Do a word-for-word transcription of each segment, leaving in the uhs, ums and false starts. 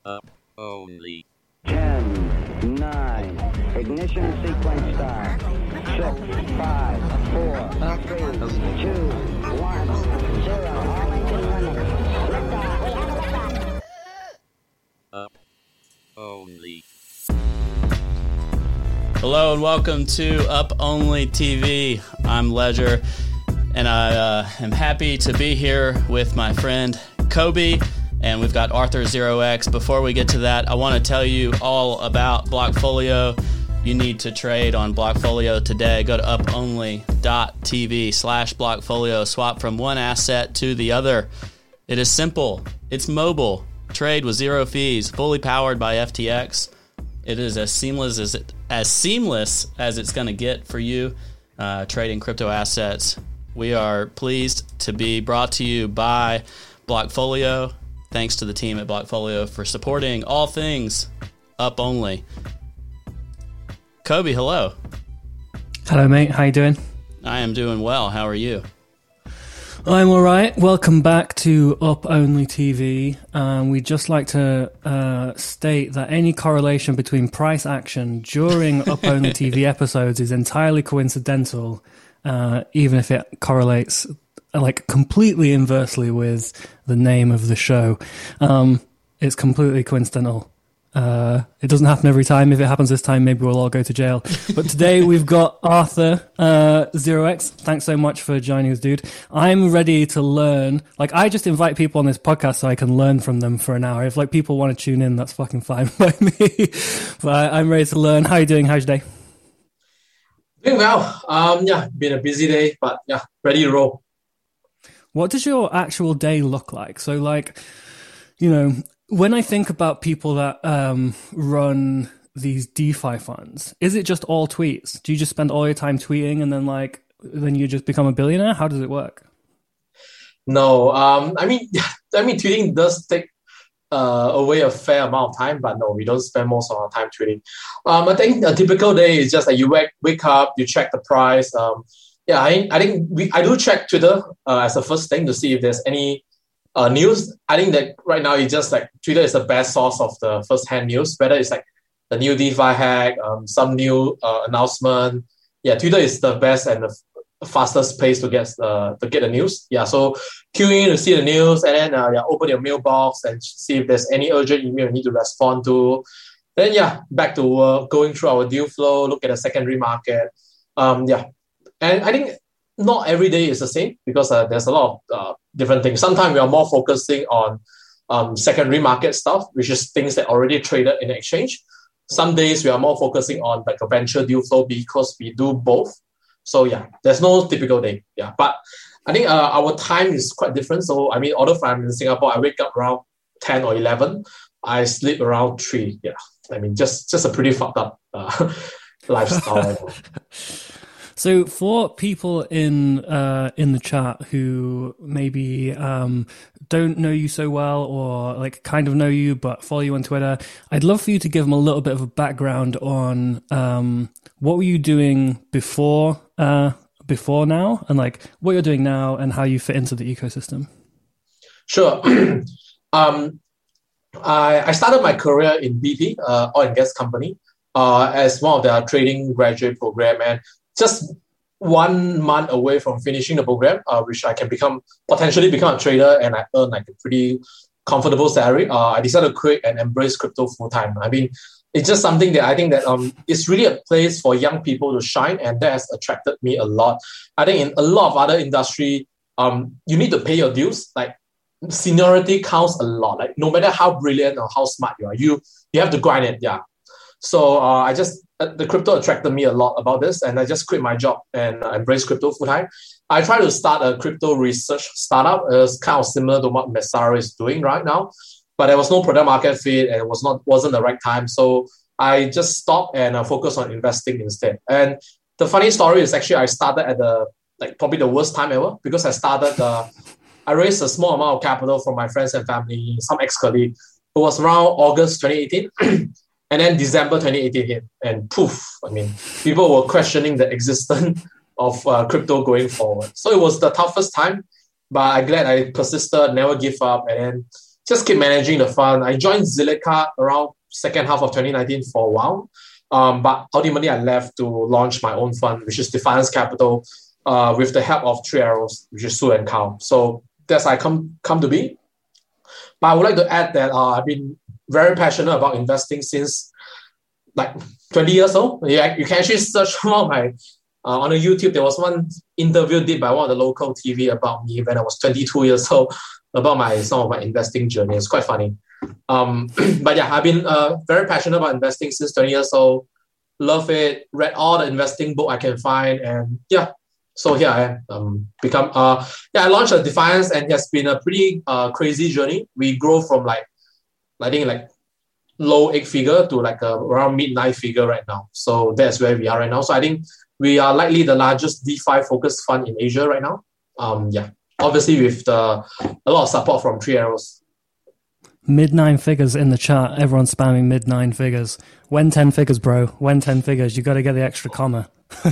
Up only. ten, nine, ignition sequence start. six, five, four, three, two, one, zero. All engine running. Liftoff. We have a liftoff. Up only. Hello and welcome to Up Only T V. I'm Ledger, and I uh, am happy to be here with my friend Kobe, and we've got Arthur Zero X. Before we get to that, I want to tell you all about Blockfolio. You need to trade on Blockfolio today. Go to uponly.tv slash Blockfolio. Swap from one asset to the other. It is simple. It's mobile. Trade with zero fees. Fully powered by F T X. It is as seamless as it as seamless as it's going to get for you uh, trading crypto assets. We are pleased to be brought to you by Blockfolio. Thanks to the team at Blockfolio for supporting all things Up Only. Kobe, hello. Hello, mate. How you doing? I am doing well. How are you? I'm all right. Welcome back to Up Only T V. Um, we'd just like to uh, state that any correlation between price action during Up Only T V episodes is entirely coincidental, uh, even if it correlates uh, like completely inversely with the name of the show. Um, it's completely coincidental. Uh, it doesn't happen every time. If it happens this time, maybe we'll all go to jail. But today we've got Arthur uh, Zero X. Thanks so much for joining us, dude. I'm ready to learn. Like, I just invite people on this podcast so I can learn from them for an hour. If like people want to tune in, that's fucking fine by me. But I, I'm ready to learn. How are you doing? How's your day? Doing well. Um, yeah, been a busy day, but yeah, ready to roll. What does your actual day look like? So, like, you know, when I think about people that um, run these DeFi funds, is it just all tweets? Do you just spend all your time tweeting and then like then you just become a billionaire? How does it work? No, um, I mean, I mean, tweeting does take uh, away a fair amount of time, but no, we don't spend most of our time tweeting. Um, I think a typical day is just that you wake wake up, you check the price. Um, yeah, I I think we I do check Twitter uh, as the first thing to see if there's any Uh, news. I think that right now it's just like Twitter is the best source of the first-hand news, whether it's like the new DeFi hack, um, some new uh, announcement. Yeah, Twitter is the best and the f- fastest place to get uh, to get the news. Yeah, so queuing in to see the news, and then uh, yeah, open your mailbox and see if there's any urgent email you need to respond to. Then yeah, back to work, going through our deal flow, look at the secondary market. Um, yeah, and I think not every day is the same because uh, there's a lot of uh, different things. Sometimes we are more focusing on um, secondary market stuff, which is things that already traded in the exchange. Some days we are more focusing on like a venture deal flow because we do both. So yeah, there's no typical day. Yeah, but I think uh, our time is quite different. So I mean, although I'm in Singapore, I wake up around ten or eleven. I sleep around three. Yeah, I mean, just just a pretty fucked up uh, lifestyle. So for people in uh, in the chat who maybe um, don't know you so well or like kind of know you but follow you on Twitter, I'd love for you to give them a little bit of a background on um, what were you doing before uh, before now, and like what you're doing now and how you fit into the ecosystem. Sure. um, I, I started my career in B P, uh, oil and gas company, uh, as one of their trading graduate program, and just one month away from finishing the program, uh, which I can become potentially become a trader, and I earn like a pretty comfortable salary. Uh, I decided to quit and embrace crypto full time. I mean, it's just something that I think that um, it's really a place for young people to shine, and that has attracted me a lot. I think in a lot of other industry, um, you need to pay your dues. Like seniority counts a lot. Like no matter how brilliant or how smart you are, you you have to grind it. Yeah. So uh, I just, uh, the crypto attracted me a lot about this, and I just quit my job and uh, embraced crypto full time. I tried to start a crypto research startup. It's kind of similar to what Messari is doing right now, but there was no product market fit and it was not, wasn't the right time. So I just stopped and uh, focused on investing instead. And the funny story is actually I started at the, like probably the worst time ever, because I started, uh, I raised a small amount of capital from my friends and family, some ex-colleagues. It was around August twenty eighteen. And then December twenty eighteen hit, and poof, I mean, people were questioning the existence of uh, crypto going forward. So it was the toughest time, but I'm glad I persisted, never give up. And then just keep managing the fund. I joined Zilliqa around second half of twenty nineteen for a while. Um, but ultimately, I left to launch my own fund, which is Defiance Capital, uh, with the help of Three Arrows, which is Sue and Carl. So that's how I come, come to be. But I would like to add that uh, I've been very passionate about investing since like twenty years old. Yeah, you can actually search on my uh, on the YouTube. There was one interview did by one of the local T V about me when I was twenty-two years old, about my some of my investing journey. It's quite funny. Um, but yeah, I've been uh, very passionate about investing since twenty years old. Love it. Read all the investing book I can find, and yeah. So here I am. Um, become uh yeah. I launched a Defiance, and it has been a pretty uh crazy journey. We grow from like I think like low eight figure to like a around mid nine figure right now. So that's where we are right now. So I think we are likely the largest DeFi focused fund in Asia right now. Um, yeah, obviously with the a lot of support from Three Arrows. Mid nine figures in the chat. Everyone's spamming mid nine figures. When ten figures, bro. When ten figures. You got to get the extra comma.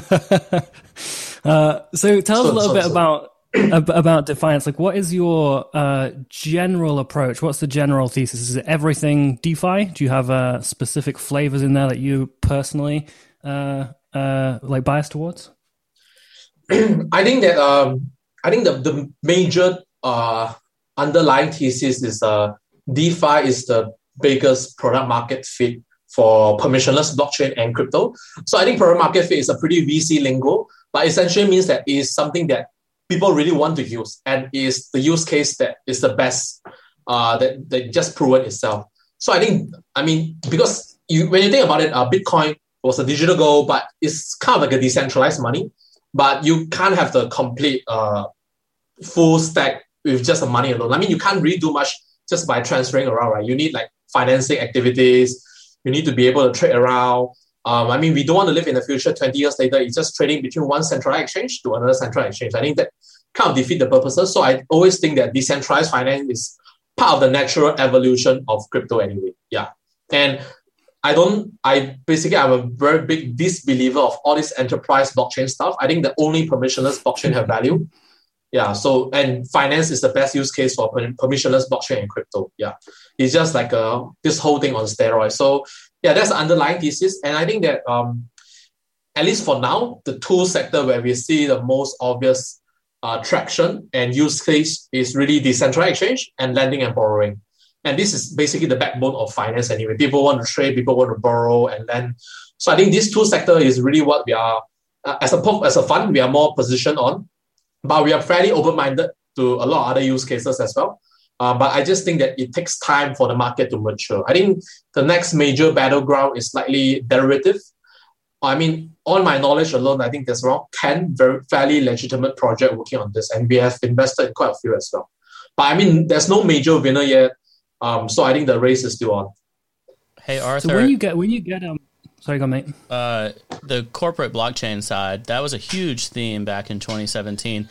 uh, so tell us so, a little so, bit so. about about Defiance. Like, what is your uh, general approach? What's the general thesis? Is it everything DeFi? Do you have uh, specific flavors in there that you personally uh, uh, like bias towards? I think that um, I think the the major uh, underlying thesis is uh. DeFi is the biggest product market fit for permissionless blockchain and crypto. So I think product market fit is a pretty V C lingo, but essentially means that it is something that people really want to use and is the use case that is the best, uh, that, that just proven itself. So I think, I mean, because you when you think about it, uh, Bitcoin was a digital gold, but it's kind of like a decentralized money, but you can't have the complete uh, full stack with just the money alone. I mean, you can't really do much just by transferring around, right? You need like financing activities. You need to be able to trade around. Um, I mean, we don't want to live in the future twenty years later. It's just trading between one central exchange to another central exchange. I think that kind of defeat the purposes. So I always think that decentralized finance is part of the natural evolution of crypto anyway. Yeah. And I don't, I basically, I'm a very big disbeliever of all this enterprise blockchain stuff. I think that only permissionless blockchain have value. Yeah, so, and finance is the best use case for permissionless blockchain and crypto. Yeah, it's just like uh, this whole thing on steroids. So, yeah, that's the underlying thesis. And I think that, um, at least for now, the tool sector where we see the most obvious uh, traction and use case is really decentralized exchange and lending and borrowing. And this is basically the backbone of finance anyway. People want to trade, people want to borrow and lend. So I think this tool sector is really what we are, uh, as a as a fund, we are more positioned on. But we are fairly open-minded to a lot of other use cases as well. Uh, but I just think that it takes time for the market to mature. I think the next major battleground is likely derivative. I mean, on my knowledge alone, I think there's around ten very fairly legitimate projects working on this, and we have invested in quite a few as well. But I mean, there's no major winner yet. Um, so I think the race is still on. Hey, Arthur. So when you get when you get um. Sorry, go, mate. Uh, the corporate blockchain side, that was a huge theme back in twenty seventeen.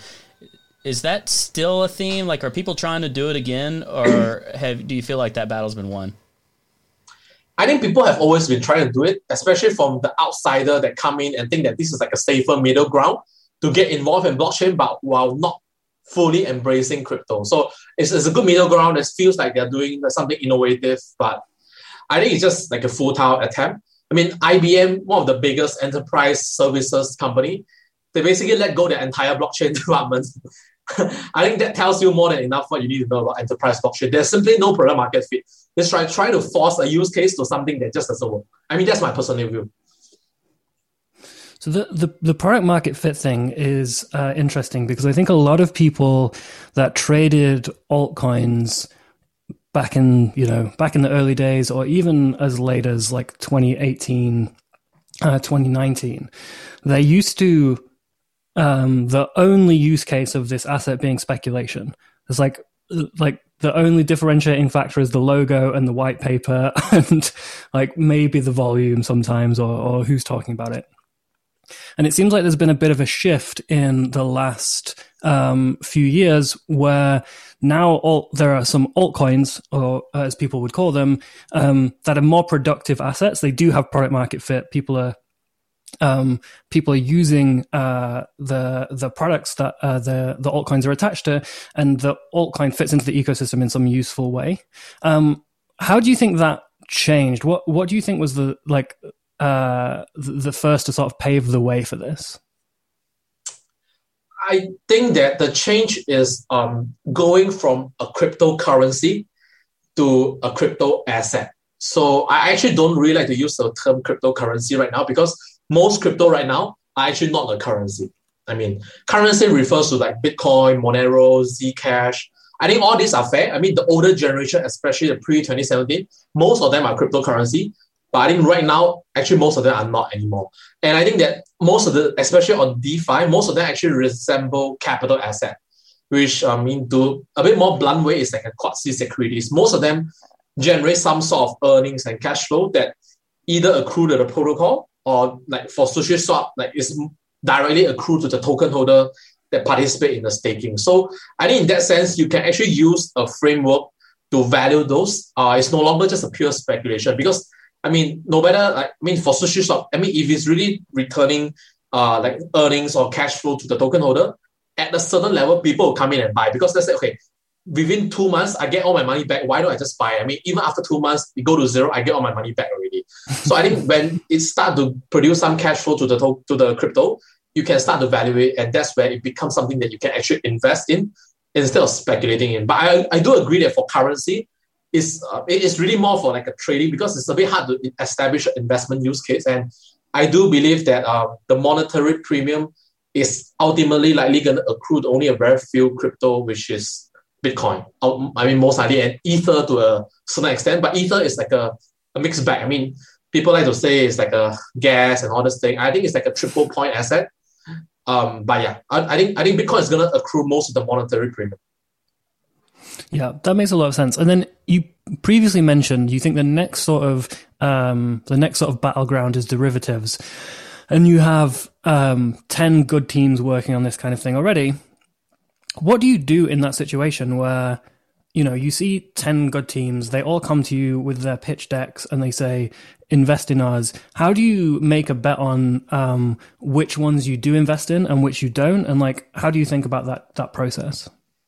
Is that still a theme? Like, are people trying to do it again, or have do you feel like that battle's been won? I think people have always been trying to do it, especially from the outsider that come in and think that this is like a safer middle ground to get involved in blockchain, but while not fully embracing crypto. So it's, it's a good middle ground. It feels like they're doing something innovative, but I think it's just like a futile attempt. I mean, I B M, one of the biggest enterprise services company, they basically let go their entire blockchain department. I think that tells you more than enough what you need to know about enterprise blockchain. There's simply no product market fit. Let's try, try to force a use case to something that just doesn't work. I mean, that's my personal view. So the, the, the product market fit thing is uh, interesting because I think a lot of people that traded altcoins back in, you know, back in the early days, or even as late as like twenty eighteen, uh, twenty nineteen, they used to, um, the only use case of this asset being speculation. It's like, like the only differentiating factor is the logo and the white paper and like maybe the volume sometimes, or, or who's talking about it. And it seems like there's been a bit of a shift in the last um, few years where now alt, there are some altcoins, or as people would call them, um, that are more productive assets. They do have product market fit. People are um, people are using uh, the the products that uh, the the altcoins are attached to, and the altcoin fits into the ecosystem in some useful way. Um, how do you think that changed? What what do you think was the like uh, the first to sort of pave the way for this? I think that the change is um, going from a cryptocurrency to a crypto asset. So I actually don't really like to use the term cryptocurrency right now, because most crypto right now are actually not a currency. I mean, currency refers to like Bitcoin, Monero, Zcash. I think all these are fair. I mean, the older generation, especially the pre twenty seventeen, most of them are cryptocurrency. But I think right now, actually, most of them are not anymore. And I think that most of the, especially on DeFi, most of them actually resemble capital asset, which I mean, to a bit more blunt way, is like a quasi-securities. Most of them generate some sort of earnings and cash flow that either accrue to the protocol, or like for SushiSwap, like it's directly accrue to the token holder that participate in the staking. So I think in that sense, you can actually use a framework to value those. Uh, it's no longer just a pure speculation, because I mean, no matter, like, I mean, for SushiSwap, I mean, if it's really returning uh, like earnings or cash flow to the token holder, at a certain level, people will come in and buy, because let's say, okay, within two months, I get all my money back. Why don't I just buy? I mean, even after two months, it go to zero, I get all my money back already. So I think when it start to produce some cash flow to the to, to the crypto, you can start to value it, and that's where it becomes something that you can actually invest in instead of speculating in. But I, I do agree that for currency, Is uh, it is really more for like a trading, because it's a bit hard to establish an investment use case. And I do believe that uh, the monetary premium is ultimately likely going to accrue to only a very few crypto, which is Bitcoin. I mean, most likely, and Ether to a certain extent. But Ether is like a, a mixed bag. I mean, people like to say it's like a gas and all this thing. I think it's like a triple point asset. Um, but yeah, I, I think I think Bitcoin is going to accrue most of the monetary premium. Yeah, that makes a lot of sense. And then you previously mentioned you think the next sort of um, the next sort of battleground is derivatives, and you have um, ten good teams working on this kind of thing already. What do you do in that situation where, you know, you see ten good teams, they all come to you with their pitch decks and they say, invest in us? How do you make a bet on um, which ones you do invest in and which you don't? And like, how do you think about that that process?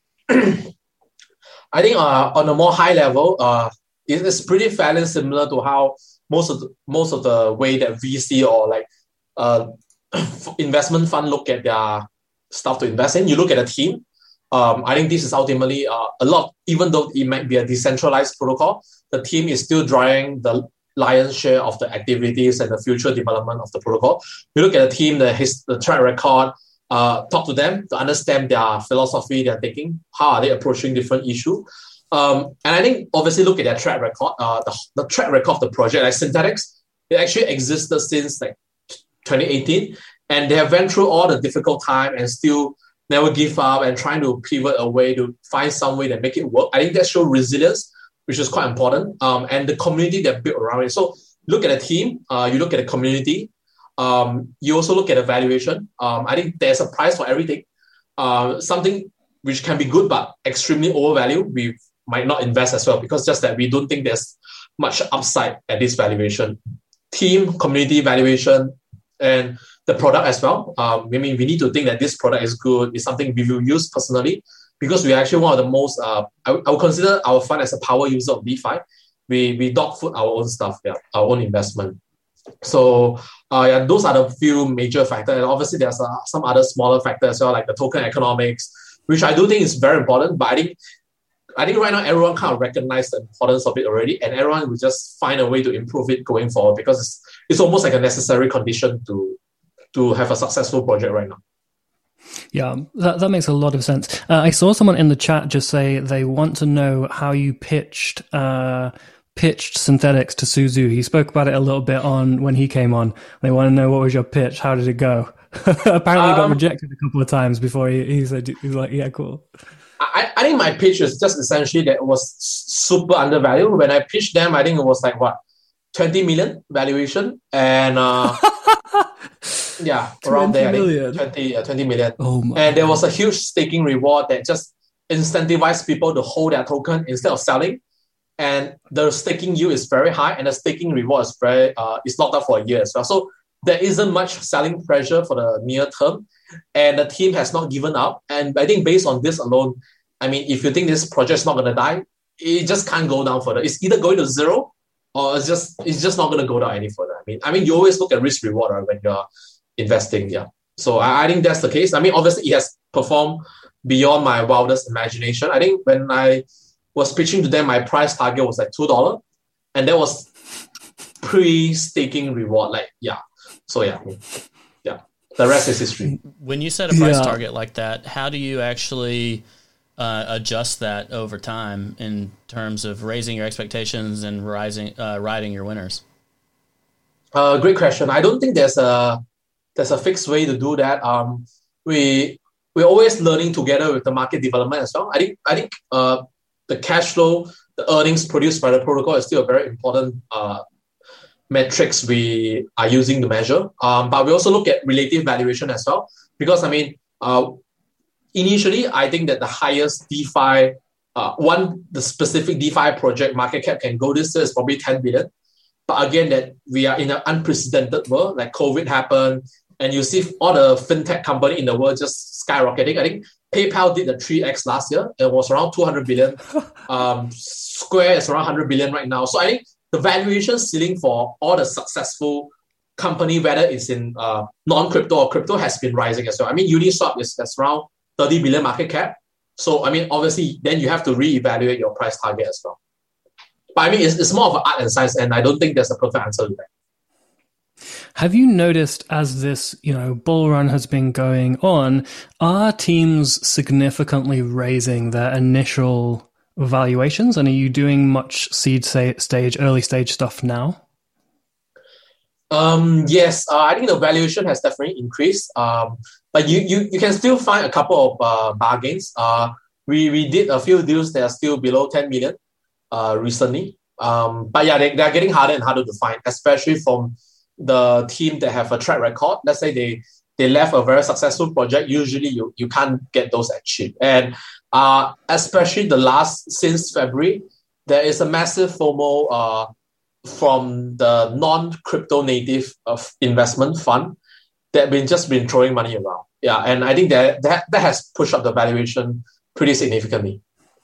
I think uh, on a more high level, uh, it is pretty fairly similar to how most of the, most of the way that V C or like uh, investment fund look at their stuff to invest in. You look at a team. Um, I think this is ultimately uh, a lot, even though it might be a decentralized protocol, the team is still driving the lion's share of the activities and the future development of the protocol. You look at a team, the, his, the track record, Uh, talk to them to understand their philosophy, their thinking, how are they approaching different issues. Um, and I think obviously look at their track record, uh, the, the track record of the project, like Synthetix, it actually existed since like twenty eighteen, and they have went through all the difficult time and still never give up and trying to pivot a way to find some way that make it work. I think that shows resilience, which is quite important, um, and the community that built around it. So look at a team, uh, you look at a community, Um, you also look at evaluation. Um, I think there's a price for everything. Uh, something which can be good but extremely overvalued, we might not invest as well, because just that we don't think there's much upside at this valuation. Team, community valuation, and the product as well. Um, I mean, we need to think that this product is good. It's something we will use personally, because we are actually one of the most, uh, I, I would consider our fund as a power user of DeFi. We, we dog food our own stuff, yeah, our own investment. So uh, yeah, those are the few major factors. And obviously, there's uh, some other smaller factors as well, like the token economics, which I do think is very important. But I think, I think right now, everyone kind of recognize the importance of it already, and everyone will just find a way to improve it going forward, because it's, it's almost like a necessary condition to, to have a successful project right now. Yeah, that, that makes a lot of sense. Uh, I saw someone in the chat just say they want to know how you pitched uh, pitched Synthetix to Su Zhu. He spoke about it a little bit on when he came on. They want to know, what was your pitch? How did it go? Apparently um, got rejected a couple of times before he, he said, he was like, yeah, cool. I, I think my pitch is just essentially that it was super undervalued. When I pitched them, I think it was like, what, twenty million valuation? And uh, yeah, around there, I think, twenty, uh, twenty million. Oh my and there was a huge staking reward that just incentivized people to hold their token instead of selling. And the staking yield is very high, and the staking reward is very uh, is locked up for a year as well. So there isn't much selling pressure for the near term, and the team has not given up. And I think based on this alone, I mean, if you think this project is not going to die, it just can't go down further. It's either going to zero or it's just it's just not going to go down any further. I mean, I mean, you always look at risk reward, right, when you're investing. Yeah, so I, I think that's the case. I mean, obviously, it has performed beyond my wildest imagination. I think when I was pitching to them, my price target was like two dollars, and that was pre-staking reward. Like, yeah. So yeah, yeah. The rest is history. When you set a price Yeah. target like that, how do you actually uh, adjust that over time in terms of raising your expectations and rising, uh, riding your winners? Uh, great question. I don't think there's a there's a fixed way to do that. Um, we we're always learning together with the market development as well. I think I think uh, the cash flow, the earnings produced by the protocol is still a very important uh, metrics we are using to measure. Um, but we also look at relative valuation as well, because I mean, uh, initially I think that the highest DeFi, uh, one the specific DeFi project market cap can go this year is probably ten billion. But again, that we are in an unprecedented world, like COVID happened, and you see all the fintech company in the world just skyrocketing. I think PayPal did the three X last year. It was around two hundred billion. Um, Square is around one hundred billion right now. So I think the valuation ceiling for all the successful company, whether it's in uh, non-crypto or crypto, has been rising as well. I mean, Uniswap is that's around thirty billion market cap. So I mean, obviously, then you have to reevaluate your price target as well. But I mean, it's, it's more of an art and science, and I don't think there's a perfect answer to that. Have you noticed as this, you know, bull run has been going on, are teams significantly raising their initial valuations? And are you doing much seed stage, early stage stuff now? Um, yes, uh, I think the valuation has definitely increased. Um, but you, you you can still find a couple of uh, bargains. Uh, we we did a few deals that are still below ten million uh, recently. Um, but yeah, they, they are getting harder and harder to find, especially from the team that have a track record. Let's say they they left a very successful project. Usually you, you can't get those at cheap. And uh, especially the last, since February, there is a massive FOMO uh, from the non-crypto native of investment fund that been just been throwing money around. Yeah, and I think that, that that has pushed up the valuation pretty significantly.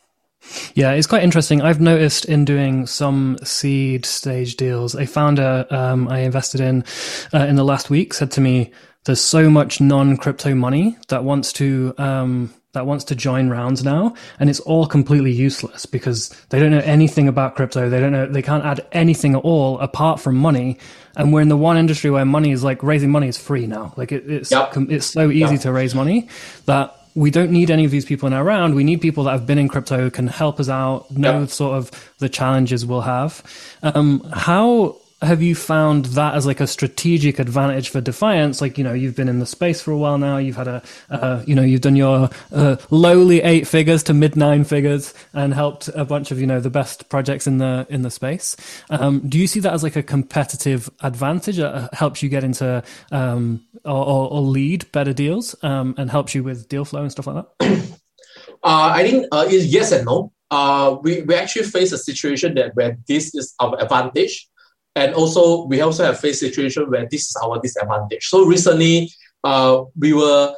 Yeah, it's quite interesting. I've noticed in doing some seed stage deals, a founder um, I invested in uh, in the last week said to me, "There's so much non-crypto money that wants to um, that wants to join rounds now, and it's all completely useless because they don't know anything about crypto. They don't know. They can't add anything at all apart from money. And we're in the one industry where money is like raising money is free now. Like it, it's yep. it's so easy yep. to raise money that." We don't need any of these people in our round. We need people that have been in crypto, can help us out, know yep. sort of the challenges we'll have. Um, how have you found that as like a strategic advantage for Defiance? Like, you know, you've been in the space for a while now. You've had a, uh, you know, you've done your uh, lowly eight figures to mid nine figures and helped a bunch of, you know, the best projects in the in the space. Um, do you see that as like a competitive advantage that helps you get into um, or, or, or lead better deals um, and helps you with deal flow and stuff like that? Uh, I think uh, it's yes and no. Uh, we, we actually face a situation that where this is our advantage. And also, we also have faced a situation where this is our disadvantage. So recently, uh, we were,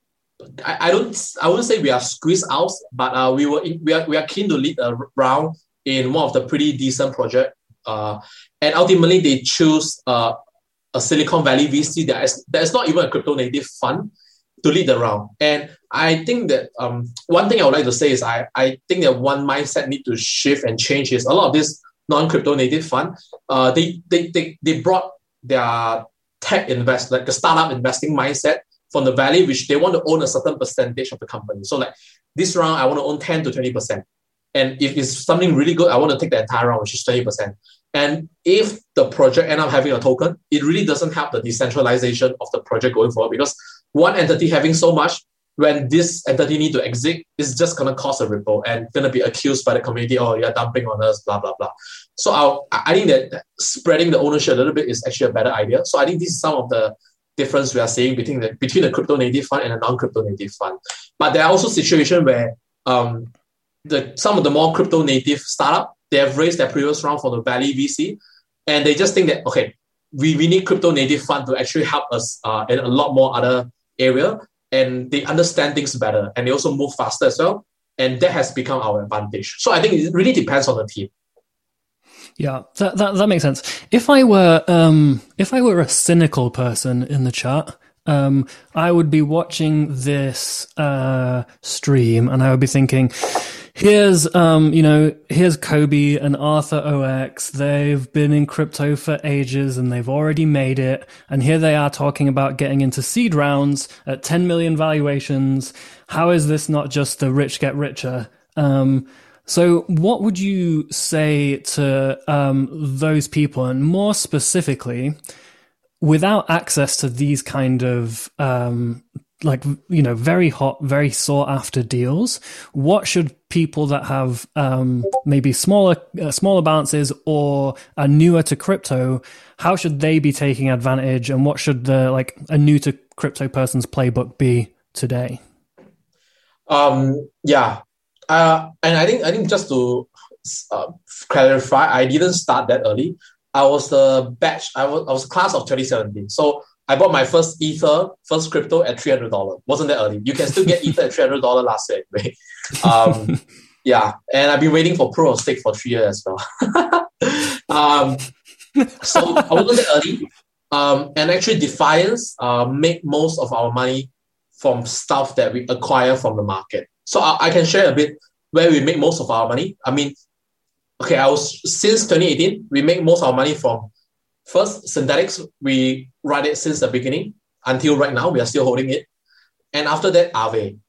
I, I don't, I wouldn't say we are squeezed out, but uh, we were, in, we are, we are keen to lead a round in one of the pretty decent project. Uh, and ultimately, they choose uh, a Silicon Valley V C that is, that is not even a crypto native fund to lead the round. And I think that um, one thing I would like to say is I, I think that one mindset need to shift and change is a lot of this non-crypto native fund, uh, they, they they they brought their tech invest, like the startup investing mindset from the Valley, which they want to own a certain percentage of the company. So like this round, I want to own ten to twenty percent. And if it's something really good, I want to take the entire round, which is twenty percent. And if the project ends up having a token, it really doesn't help the decentralization of the project going forward, because one entity having so much, when this entity need to exit, it's just going to cause a ripple and going to be accused by the community, oh, you're dumping on us, blah, blah, blah. So I'll, I think that spreading the ownership a little bit is actually a better idea. So I think this is some of the difference we are seeing between the, between the crypto native fund and a non-crypto native fund. But there are also situations where um, the some of the more crypto native startup, they have raised their previous round from the Valley V C, and they just think that, okay, we, we need crypto native fund to actually help us uh, in a lot more other area, and they understand things better and they also move faster as well. And that has become our advantage. So I think it really depends on the team. Yeah, that that, that makes sense. If I were um, if I were a cynical person in the chat, um, I would be watching this uh, stream and I would be thinking, here's um, you know, here's Kobe and Arthur O X. They've been in crypto for ages and they've already made it. And here they are talking about getting into seed rounds at ten million valuations. How is this not just the rich get richer? Um, so what would you say to um, those people? And more specifically, without access to these kind of um, like, you know, very hot, very sought after deals, what should people that have um, maybe smaller, uh, smaller balances or are newer to crypto, how should they be taking advantage? And what should the, like a new to crypto person's playbook be today? Um, yeah. Uh, and I think, I think just to uh, clarify, I didn't start that early. I was the batch, I was, I was class of twenty seventeen. So I bought my first Ether, first crypto at three hundred dollars. Wasn't that early? You can still get Ether at three hundred dollars last year anyway. Um, yeah. And I've been waiting for Proof of Stake for three years as well. um, so I wasn't that early. Um, and actually Defiance uh, make most of our money from stuff that we acquire from the market. So I, I can share a bit where we make most of our money. I mean, okay, I was since twenty eighteen, we make most of our money from first Synthetix. We ride it since the beginning until right now. We are still holding it. And after that, Aave.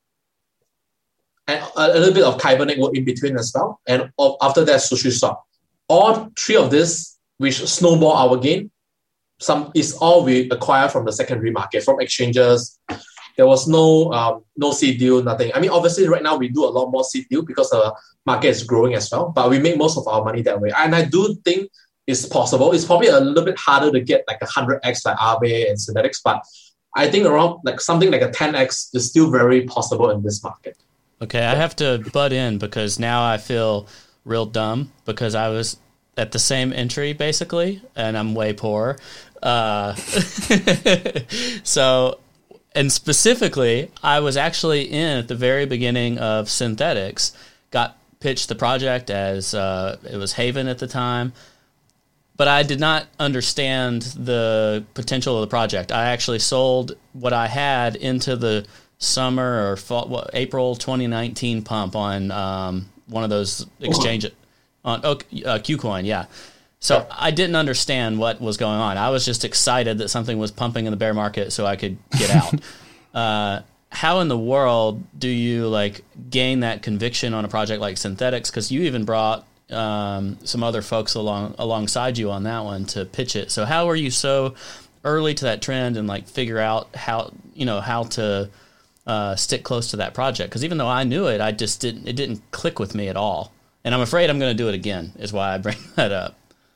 And a, a little bit of Kyber network in between as well. And of, after that, SushiSwap. All three of this, which snowball our gain, some is all we acquire from the secondary market, from exchanges. There was no um, no seed deal, nothing. I mean, obviously, right now we do a lot more seed deal because the market is growing as well. But we make most of our money that way, and I do think it's possible. It's probably a little bit harder to get like a hundred x like Aave and Synthetix, but I think around like something like a ten x is still very possible in this market. Okay, I have to butt in because now I feel real dumb because I was at the same entry basically, and I'm way poor. Uh, so. And specifically, I was actually in at the very beginning of Synthetix, got pitched the project as uh, it was Haven at the time, but I did not understand the potential of the project. I actually sold what I had into the summer or fall, what, April twenty nineteen pump on um, one of those exchanges, on oh, uh, KuCoin, yeah. So I didn't understand what was going on. I was just excited that something was pumping in the bear market so I could get out. uh, how in the world do you like gain that conviction on a project like Synthetix? Because you even brought um, some other folks along alongside you on that one to pitch it. So how were you so early to that trend and like figure out how you know how to uh, stick close to that project? Because even though I knew it, I just didn't. It didn't click with me at all. And I'm afraid I'm going to do it again. Is why I bring that up.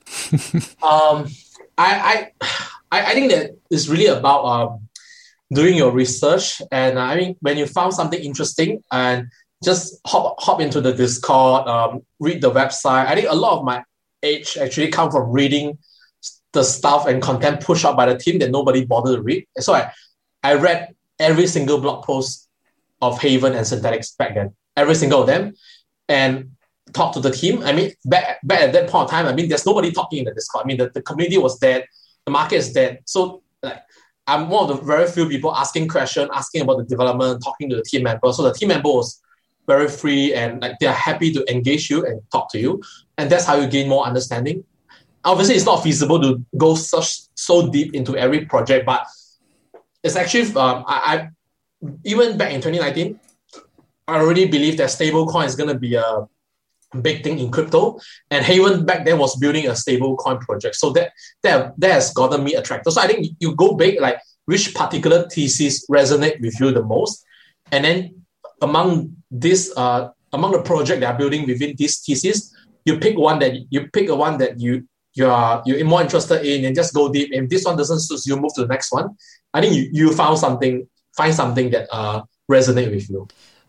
um, I, I I think that it's really about um, doing your research. And uh, I mean, when you found something interesting and just hop hop into the Discord, um, read the website. I think a lot of my age actually come from reading the stuff and content pushed out by the team that nobody bothered to read. So I, I read every single blog post of Haven and Synthetix back then, every single of them. And talk to the team. I mean, back, back at that point of time, I mean, there's nobody talking in the Discord. I mean, the, the community was dead. The market is dead. So like, I'm one of the very few people asking questions, asking about the development, talking to the team member. So the team member was very free and like they're happy to engage you and talk to you. And that's how you gain more understanding. Obviously, it's not feasible to go such so deep into every project, but it's actually, um, I, I even back in twenty nineteen, I already believe that stablecoin is going to be a big thing in crypto, and Haven back then was building a stable coin project. So that that that has gotten me attracted. So I think you go big, like which particular thesis resonate with you the most, and then among this uh among the project that are building within this thesis, you pick one that you pick a one that you you are you're more interested in and just go deep. If this one doesn't suit you, move to the next one. I think you, you found something find something that uh resonate with you.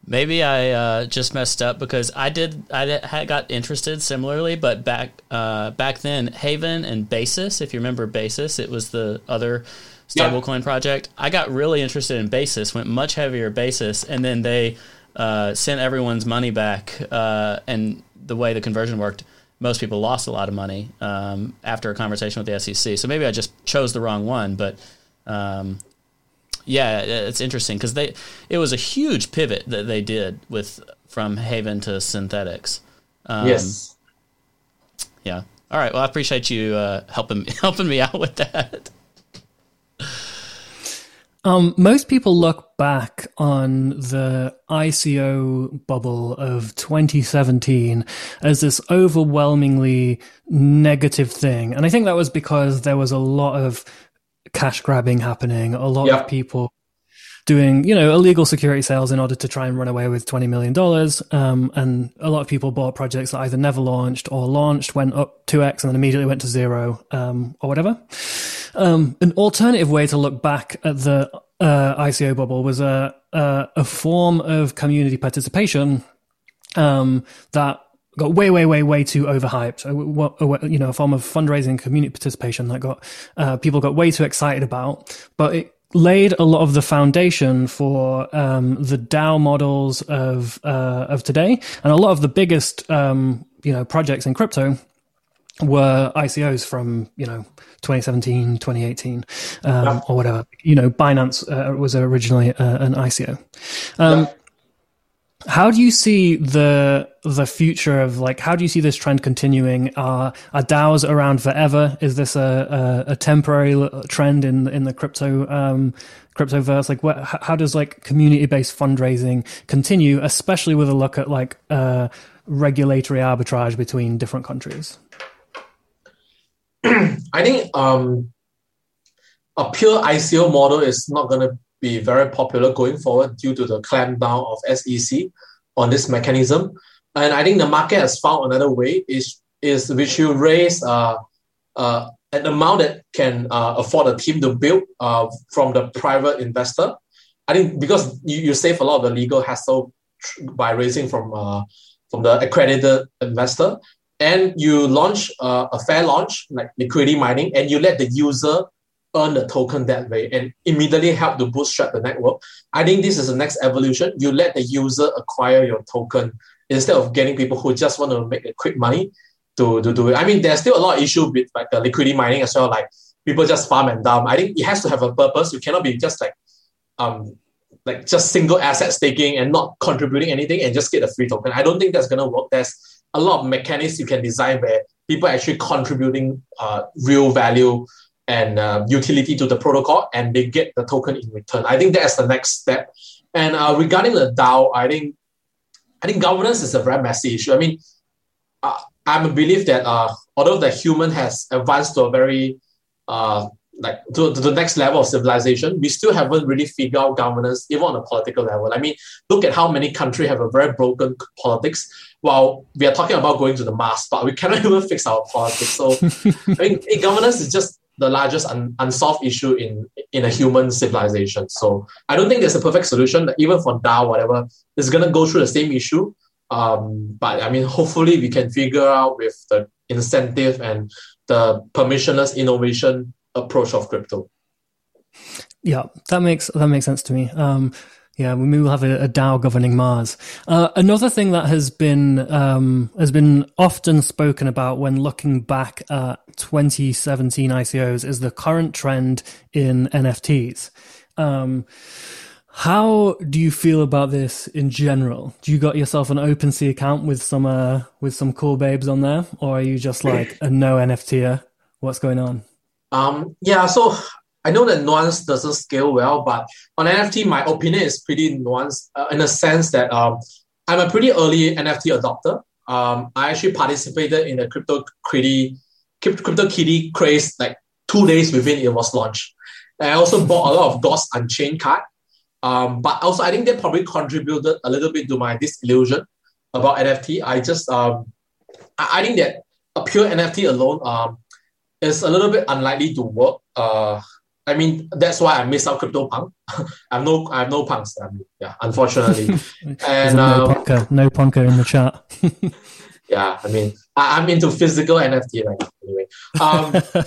Maybe I uh, just messed up because I did. I had got interested similarly, but back uh, back then, Haven and Basis. If you remember Basis, it was the other stablecoin yeah. project. I got really interested in Basis, went much heavier Basis, and then they uh, sent everyone's money back. Uh, and the way the conversion worked, most people lost a lot of money um, after a conversation with the S E C. So maybe I just chose the wrong one, but. Um, Yeah, it's interesting because they it was a huge pivot that they did with from Haven to Synthetics. Um, yes. Yeah. All right. Well, I appreciate you uh, helping helping me out with that. Um, most people look back on the I C O bubble of twenty seventeen as this overwhelmingly negative thing, and I think that was because there was a lot of cash grabbing happening, a lot yeah. of people doing, you know, illegal security sales in order to try and run away with twenty million dollars. Um, and a lot of people bought projects that either never launched or launched, went up two X and then immediately went to zero, um, or whatever. Um, an alternative way to look back at the uh, I C O bubble was a, a, a form of community participation um, that got way, way, way, way too overhyped. You know, a form of fundraising, community participation that got uh, people got way too excited about, but it laid a lot of the foundation for um, the DAO models of uh, of today, and a lot of the biggest um, you know projects in crypto were I C Os from you know twenty seventeen, twenty eighteen, um, yeah. or whatever. You know, Binance uh, was originally uh, an I C O. Um, yeah. How do you see the the future of like? How do you see this trend continuing? Are are DAOs around forever? Is this a a, a temporary trend in in the crypto um, cryptoverse? Like, what? How does like community based fundraising continue, especially with a look at like uh, regulatory arbitrage between different countries? I think um, a pure I C O model is not going to be very popular going forward due to the clampdown of S E C on this mechanism. And I think the market has found another way, is, is which you raise uh, uh, an amount that can uh, afford a team to build uh, from the private investor. I think because you, you save a lot of the legal hassle by raising from, uh, from the accredited investor, and you launch uh, a fair launch, like liquidity mining, and you let the user earn the token that way and immediately help to bootstrap the network. I think this is the next evolution. You let the user acquire your token instead of getting people who just want to make a quick money to, to do it. I mean, there's still a lot of issue with like the liquidity mining as well, like people just farm and dump. I think it has to have a purpose. You cannot be just like um like just single asset staking and not contributing anything and just get a free token. I don't think that's going to work. There's a lot of mechanics you can design where people are actually contributing uh, real value and uh, utility to the protocol, and they get the token in return. I think that's the next step. And uh, regarding the DAO, I think I think governance is a very messy issue. I mean, uh, I'm a belief that uh, although the human has advanced to a very uh, like to, to the next level of civilization, we still haven't really figured out governance even on a political level. I mean, look at how many countries have a very broken politics. While we are talking about going to the Mars, but we cannot even fix our politics. So I mean, governance is just the largest un- unsolved issue in in a human civilization. So I don't think there's a perfect solution. Even for DAO, whatever, it's going to go through the same issue. Um, but I mean, hopefully we can figure out with the incentive and the permissionless innovation approach of crypto. Yeah, that makes that makes sense to me. Um, yeah, we will have a, a DAO governing Mars. Uh, another thing that has been um, has been often spoken about when looking back at twenty seventeen I C Os is the current trend in N F Ts. Um, how do you feel about this in general? Do you got yourself an OpenSea account with some uh, with some cool babes on there, or are you just like a no N F T-er? What's going on? Um, yeah, so I know that nuance doesn't scale well, but on N F T, my opinion is pretty nuanced uh, in the sense that um, I'm a pretty early N F T adopter. Um, I actually participated in the Crypto Kitty, Crypto Kitty craze like two days within it was launched. I also bought a lot of Gods Unchained card, um, but also I think that probably contributed a little bit to my disillusion about N F T. I just um, I, I think that a pure N F T alone um, is a little bit unlikely to work. Uh, I mean, that's why I miss out CryptoPunk. I have no, I have no punks. I mean, yeah, unfortunately. And no um, punker, no punker in the chat. yeah, I mean, I, I'm into physical N F T right now. Anyway, um,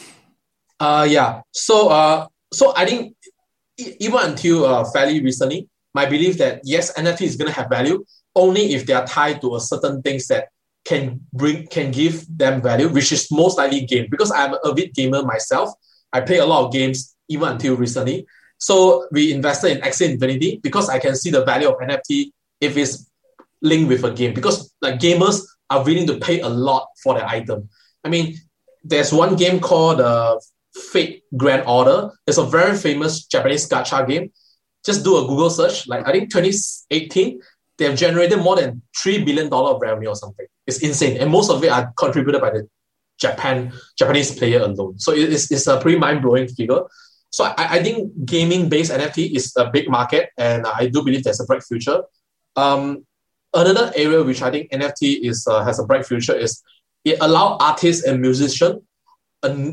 uh, yeah. So, uh, so I think e- even until uh, fairly recently, my belief that yes, N F T is going to have value only if they are tied to a certain things that can bring, can give them value, which is most likely game. Because I'm an avid gamer myself. I play a lot of games even until recently. So we invested in Axie Infinity because I can see the value of N F T if it's linked with a game. Because like gamers are willing to pay a lot for the item. I mean, there's one game called uh, Fate Grand Order. It's a very famous Japanese gacha game. Just do a Google search. Like I think twenty eighteen, they have generated more than three billion dollars of revenue or something. It's insane. And most of it are contributed by the Japan Japanese player alone. So it's, it's a pretty mind-blowing figure. So I, I think gaming-based N F T is a big market, and I do believe there's a bright future. Um, another area which I think N F T is uh, has a bright future is it allows artists and musicians a,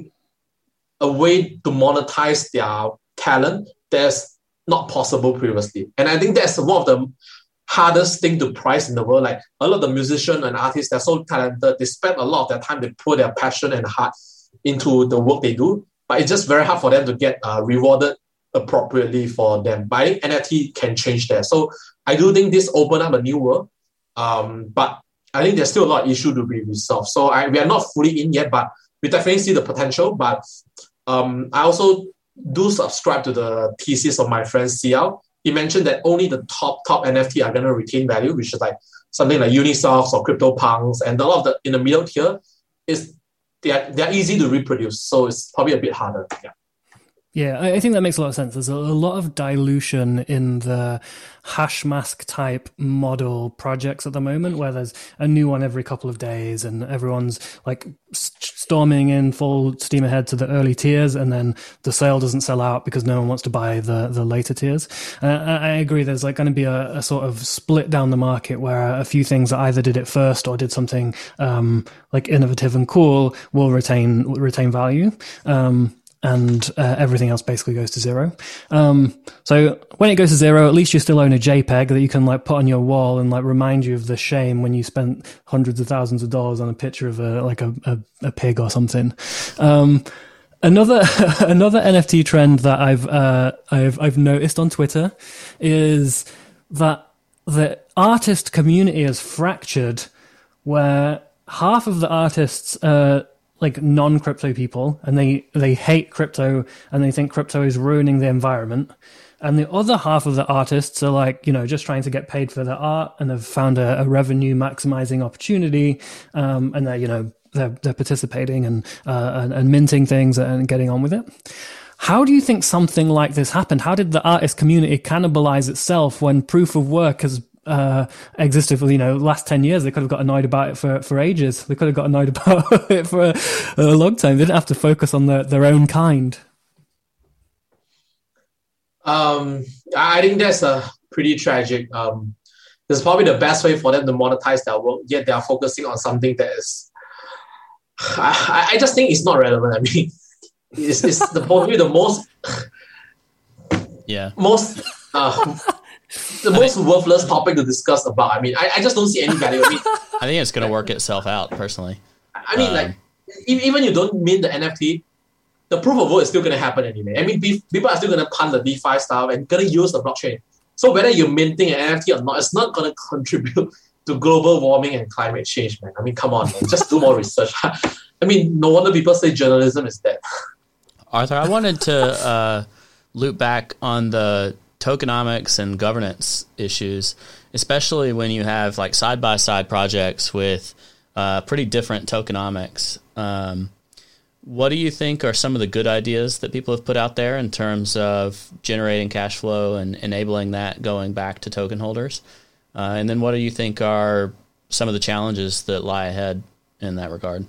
a way to monetize their talent that's not possible previously. And I think that's one of the hardest thing to price in the world. Like a lot of the musicians and artists, they're so talented. They spend a lot of their time, they put their passion and heart into the work they do. But it's just very hard for them to get uh, rewarded appropriately for them. But I think N F T can change that. So I do think this opened up a new world. Um, but I think there's still a lot of issues to be resolved. So I, we are not fully in yet, but we definitely see the potential. But um, I also do subscribe to the thesis of my friend C L. He mentioned that only the top, top N F T are going to retain value, which is like something like Unisofts or CryptoPunks. And a lot of the, in the middle tier, is they are, they are easy to reproduce. So it's probably a bit harder. Yeah. Yeah, I think that makes a lot of sense. There's a, a lot of dilution in the hash mask type model projects at the moment, where there's a new one every couple of days and everyone's like storming in full steam ahead to the early tiers, and then the sale doesn't sell out because no one wants to buy the, the later tiers. Uh, I agree there's like going to be a, a sort of split down the market where a few things that either did it first or did something um, like innovative and cool will retain retain value. Um, and uh, everything else basically goes to zero. Um, so when it goes to zero, at least you still own a JPEG that you can like put on your wall and like remind you of the shame when you spent hundreds of thousands of dollars on a picture of a like a, a, a pig or something. Um, another another N F T trend that I've uh, I've I've noticed on Twitter is that the artist community is fractured, where half of the artists uh like non-crypto people, and they, they hate crypto and they think crypto is ruining the environment. And the other half of the artists are like, you know, just trying to get paid for their art and have found a, a revenue maximizing opportunity. Um, and they're, you know, they're, they're participating and, uh, and, and minting things and getting on with it. How do you think something like this happened? How did the artist community cannibalize itself when proof of work has Uh, existed for, you know, last ten years? They could have got annoyed about it for, for ages. They could have got annoyed about it for a, a long time. They didn't have to focus on the, their own kind. Um, I think that's a pretty tragic. Um, this is probably the best way for them to monetize their work, yet they are focusing on something that is, I, I just think it's not relevant. I mean, it's, it's the, probably the most, yeah, most, uh, the most worthless topic to discuss about. I mean, I, I just don't see any value. I mean, I think it's going to work itself out, personally. I mean, um, like, even you don't mint the N F T, the proof of work is still going to happen anyway. I mean, people are still going to punt the DeFi stuff and going to use the blockchain. So whether you're minting an N F T or not, it's not going to contribute to global warming and climate change, man. I mean, come on, man. Just do more research. I mean, no wonder people say journalism is dead. Arthur, I wanted to uh, loop back on the tokenomics and governance issues, especially when you have like side-by-side projects with uh, pretty different tokenomics. Um, what do you think are some of the good ideas that people have put out there in terms of generating cash flow and enabling that going back to token holders? Uh, and then what do you think are some of the challenges that lie ahead in that regard?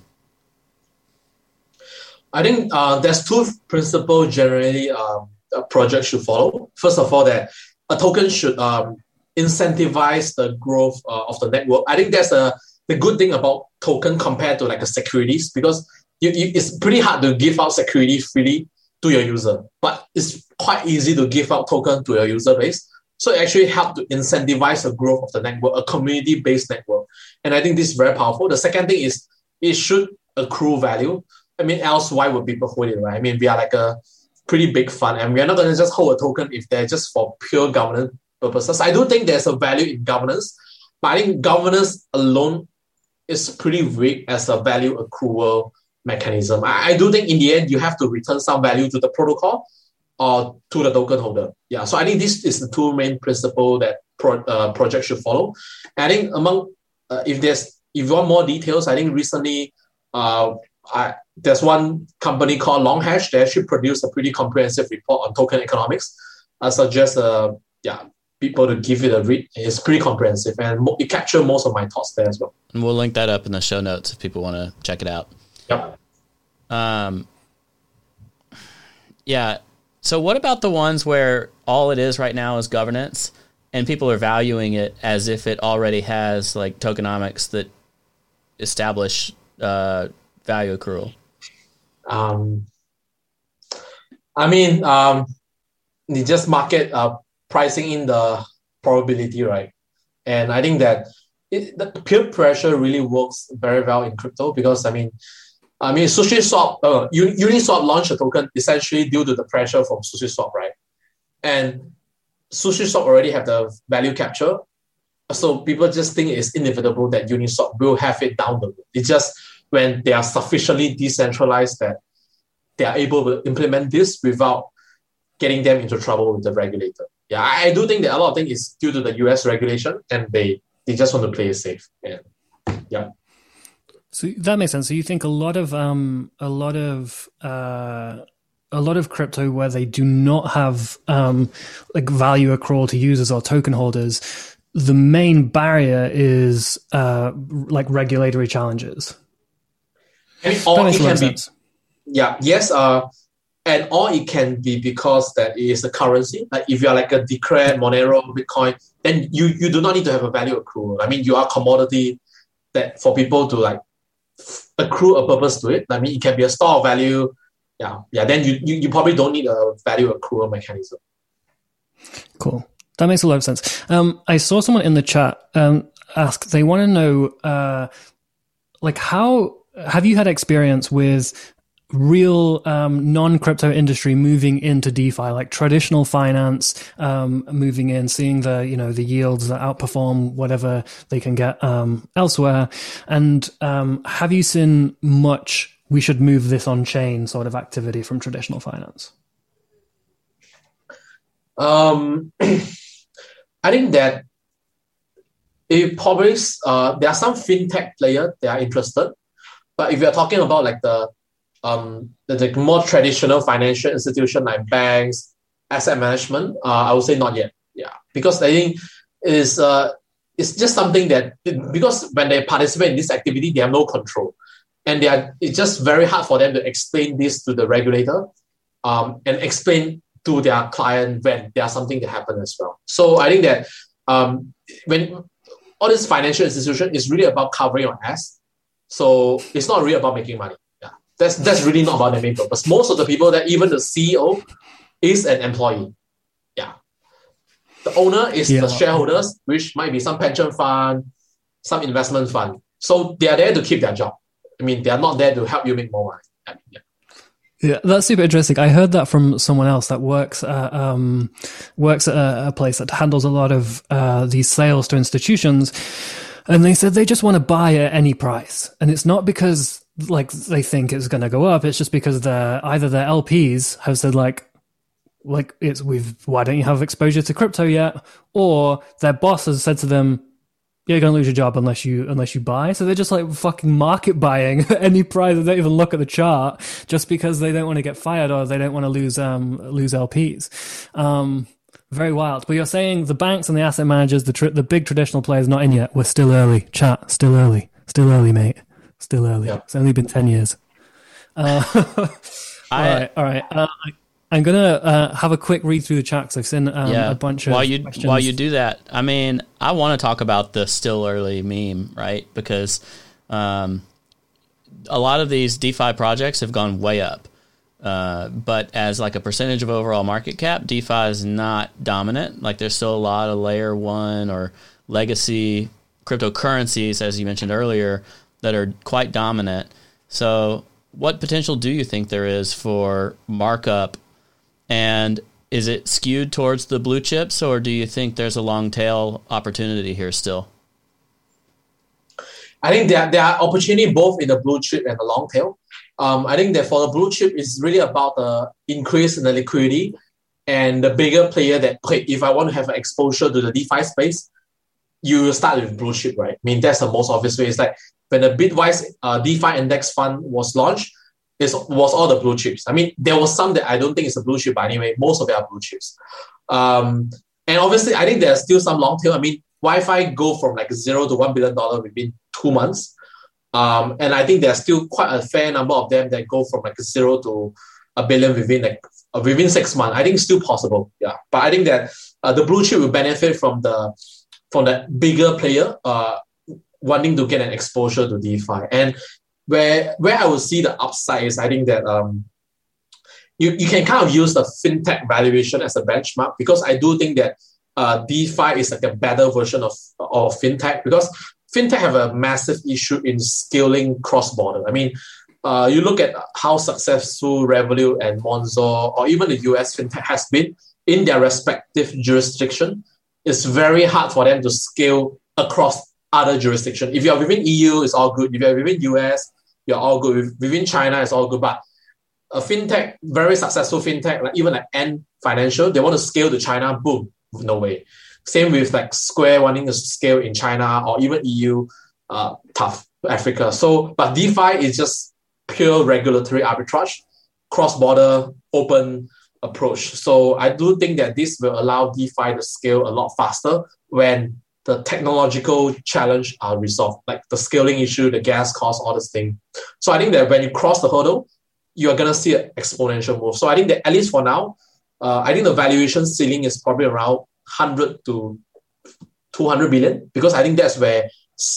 I think uh, there's two principles generally um, a project should follow. First of all, that a token should um, incentivize the growth uh, of the network. I think that's a, the good thing about token compared to like a securities, because you, you, it's pretty hard to give out security freely to your user, but it's quite easy to give out token to your user base. So it actually helped to incentivize the growth of the network, a community-based network. And I think this is very powerful. The second thing is it should accrue value. I mean, else why would people hold it, right? I mean, we are like a pretty big fund, and we are not going to just hold a token if they're just for pure governance purposes. I do think there's a value in governance, but I think governance alone is pretty weak as a value accrual mechanism. I, I do think in the end, you have to return some value to the protocol or to the token holder. Yeah, so I think this is the two main principles that pro, uh, projects should follow. And I think among, uh, if there's, if you want more details, I think recently uh, I, there's one company called Longhash. They actually produced a pretty comprehensive report on token economics. I suggest uh, yeah, people to give it a read. It's pretty comprehensive, and mo- it captures most of my thoughts there as well. And we'll link that up in the show notes if people want to check it out. Yep. Um, yeah. So what about the ones where all it is right now is governance and people are valuing it as if it already has like tokenomics that establish uh, value accrual? Um, I mean, um, you just market uh, pricing in the probability, right? And I think that it, the peer pressure really works very well in crypto because, I mean, I mean, SushiSwap, uh, Uniswap launched a token essentially due to the pressure from SushiSwap, right? And SushiSwap already have the value capture. So people just think it's inevitable that Uniswap will have it down the road. It's just when they are sufficiently decentralized that they are able to implement this without getting them into trouble with the regulator. Yeah, I, I do think that a lot of things is due to the U S regulation, and they, they just want to play it safe. And yeah. So that makes sense. So you think a lot of um, a lot of uh, a lot of crypto where they do not have um, like value accrual to users or token holders, the main barrier is uh, like regulatory challenges. I mean, all it can be, yeah, yes, uh, and all it can be because that is a currency. Like if you are like a Decred, Monero, Bitcoin, then you you do not need to have a value accrual. I mean, you are a commodity that for people to like accrue a purpose to it. I mean, it can be a store of value. Yeah, yeah. Then you, you, you probably don't need a value accrual mechanism. Cool. That makes a lot of sense. Um, I saw someone in the chat um, ask, they want to know, uh, like, how have you had experience with real um, non-crypto industry moving into DeFi, like traditional finance, um, moving in, seeing the, you know, the yields that outperform whatever they can get um, elsewhere? And um, have you seen much, we should move this on chain sort of activity from traditional finance? Um, I think that it probably, uh, there are some fintech players that are interested, but if you're talking about like the Um, the, the more traditional financial institution like banks, asset management, uh, I would say not yet. Yeah, because I think it is uh, it's just something that because when they participate in this activity, they have no control, and they are it's just very hard for them to explain this to the regulator, um, and explain to their client when there's something that happen as well. So I think that um, when all this financial institution is really about covering your ass, so it's not really about making money. That's that's really not about the main purpose. Most of the people that even the C E O is an employee. Yeah. The owner is yeah. the shareholders, which might be some pension fund, some investment fund. So they are there to keep their job. I mean, they are not there to help you make more money. Yeah. Yeah, that's super interesting. I heard that from someone else that works at, um, works at a, a place that handles a lot of uh, these sales to institutions. And they said they just want to buy at any price. And it's not because like they think it's going to go up. It's just because the either their L Ps have said like, like it's we've why don't you have exposure to crypto yet? Or their boss has said to them, you're going to lose your job unless you unless you buy. So they're just like fucking market buying at any price. They don't even look at the chart just because they don't want to get fired or they don't want to lose um lose L Ps. Um, very wild. But you're saying the banks and the asset managers, the tr- the big traditional players, not in yet. We're still early. Chat, still early. Still early, mate. Still early. Yeah. It's only been ten years. Uh, all I, right, all right. Uh, I, I'm gonna uh, have a quick read through the chat because I've seen um, yeah, a bunch of while you questions. while you do that. I mean, I want to talk about the still early meme, right? Because um, a lot of these DeFi projects have gone way up. Uh, but as like a percentage of overall market cap, DeFi is not dominant. Like there's still a lot of layer one or legacy cryptocurrencies, as you mentioned earlier, that are quite dominant. So what potential do you think there is for markup? And is it skewed towards the blue chips, or do you think there's a long tail opportunity here still? I think there, there are opportunity both in the blue chip and the long tail. Um, I think that for the blue chip, it's really about the increase in the liquidity and the bigger player that, okay, if I want to have an exposure to the DeFi space, you start with blue chip, right? I mean, that's the most obvious way. It's like when the Bitwise uh, DeFi Index Fund was launched, it was all the blue chips. I mean, there was some that I don't think it's a blue chip, but anyway, most of it are blue chips. Um, and obviously, I think there's still some long tail. I mean, Wi-Fi go from like zero to one billion dollars within two months. Um, and I think there's still quite a fair number of them that go from like zero to a billion within like uh, within six months. I think it's still possible. Yeah. But I think that uh, the blue chip will benefit from the from the bigger player uh, wanting to get an exposure to DeFi. And where where I would see the upside is I think that um, you, you can kind of use the fintech valuation as a benchmark, because I do think that uh, DeFi is like a better version of, of fintech, because fintech have a massive issue in scaling cross-border. I mean, uh, you look at how successful Revolut and Monzo or even the U S fintech has been in their respective jurisdiction. It's very hard for them to scale across other jurisdictions. If you're within E U, it's all good. If you're within U S, you're all good. Within China, it's all good. But a fintech, very successful fintech, like even like Ant Financial, they want to scale to China, boom, no way. Same with like Square wanting to scale in China or even E U, uh, tough, Africa. So, but DeFi is just pure regulatory arbitrage, cross-border, open approach. So I do think that this will allow DeFi to scale a lot faster when the technological challenge are resolved, like the scaling issue, the gas cost, all this thing. So I think that when you cross the hurdle, you are going to see an exponential move. So I think that at least for now, uh, I think the valuation ceiling is probably around one hundred to two hundred billion, because I think that's where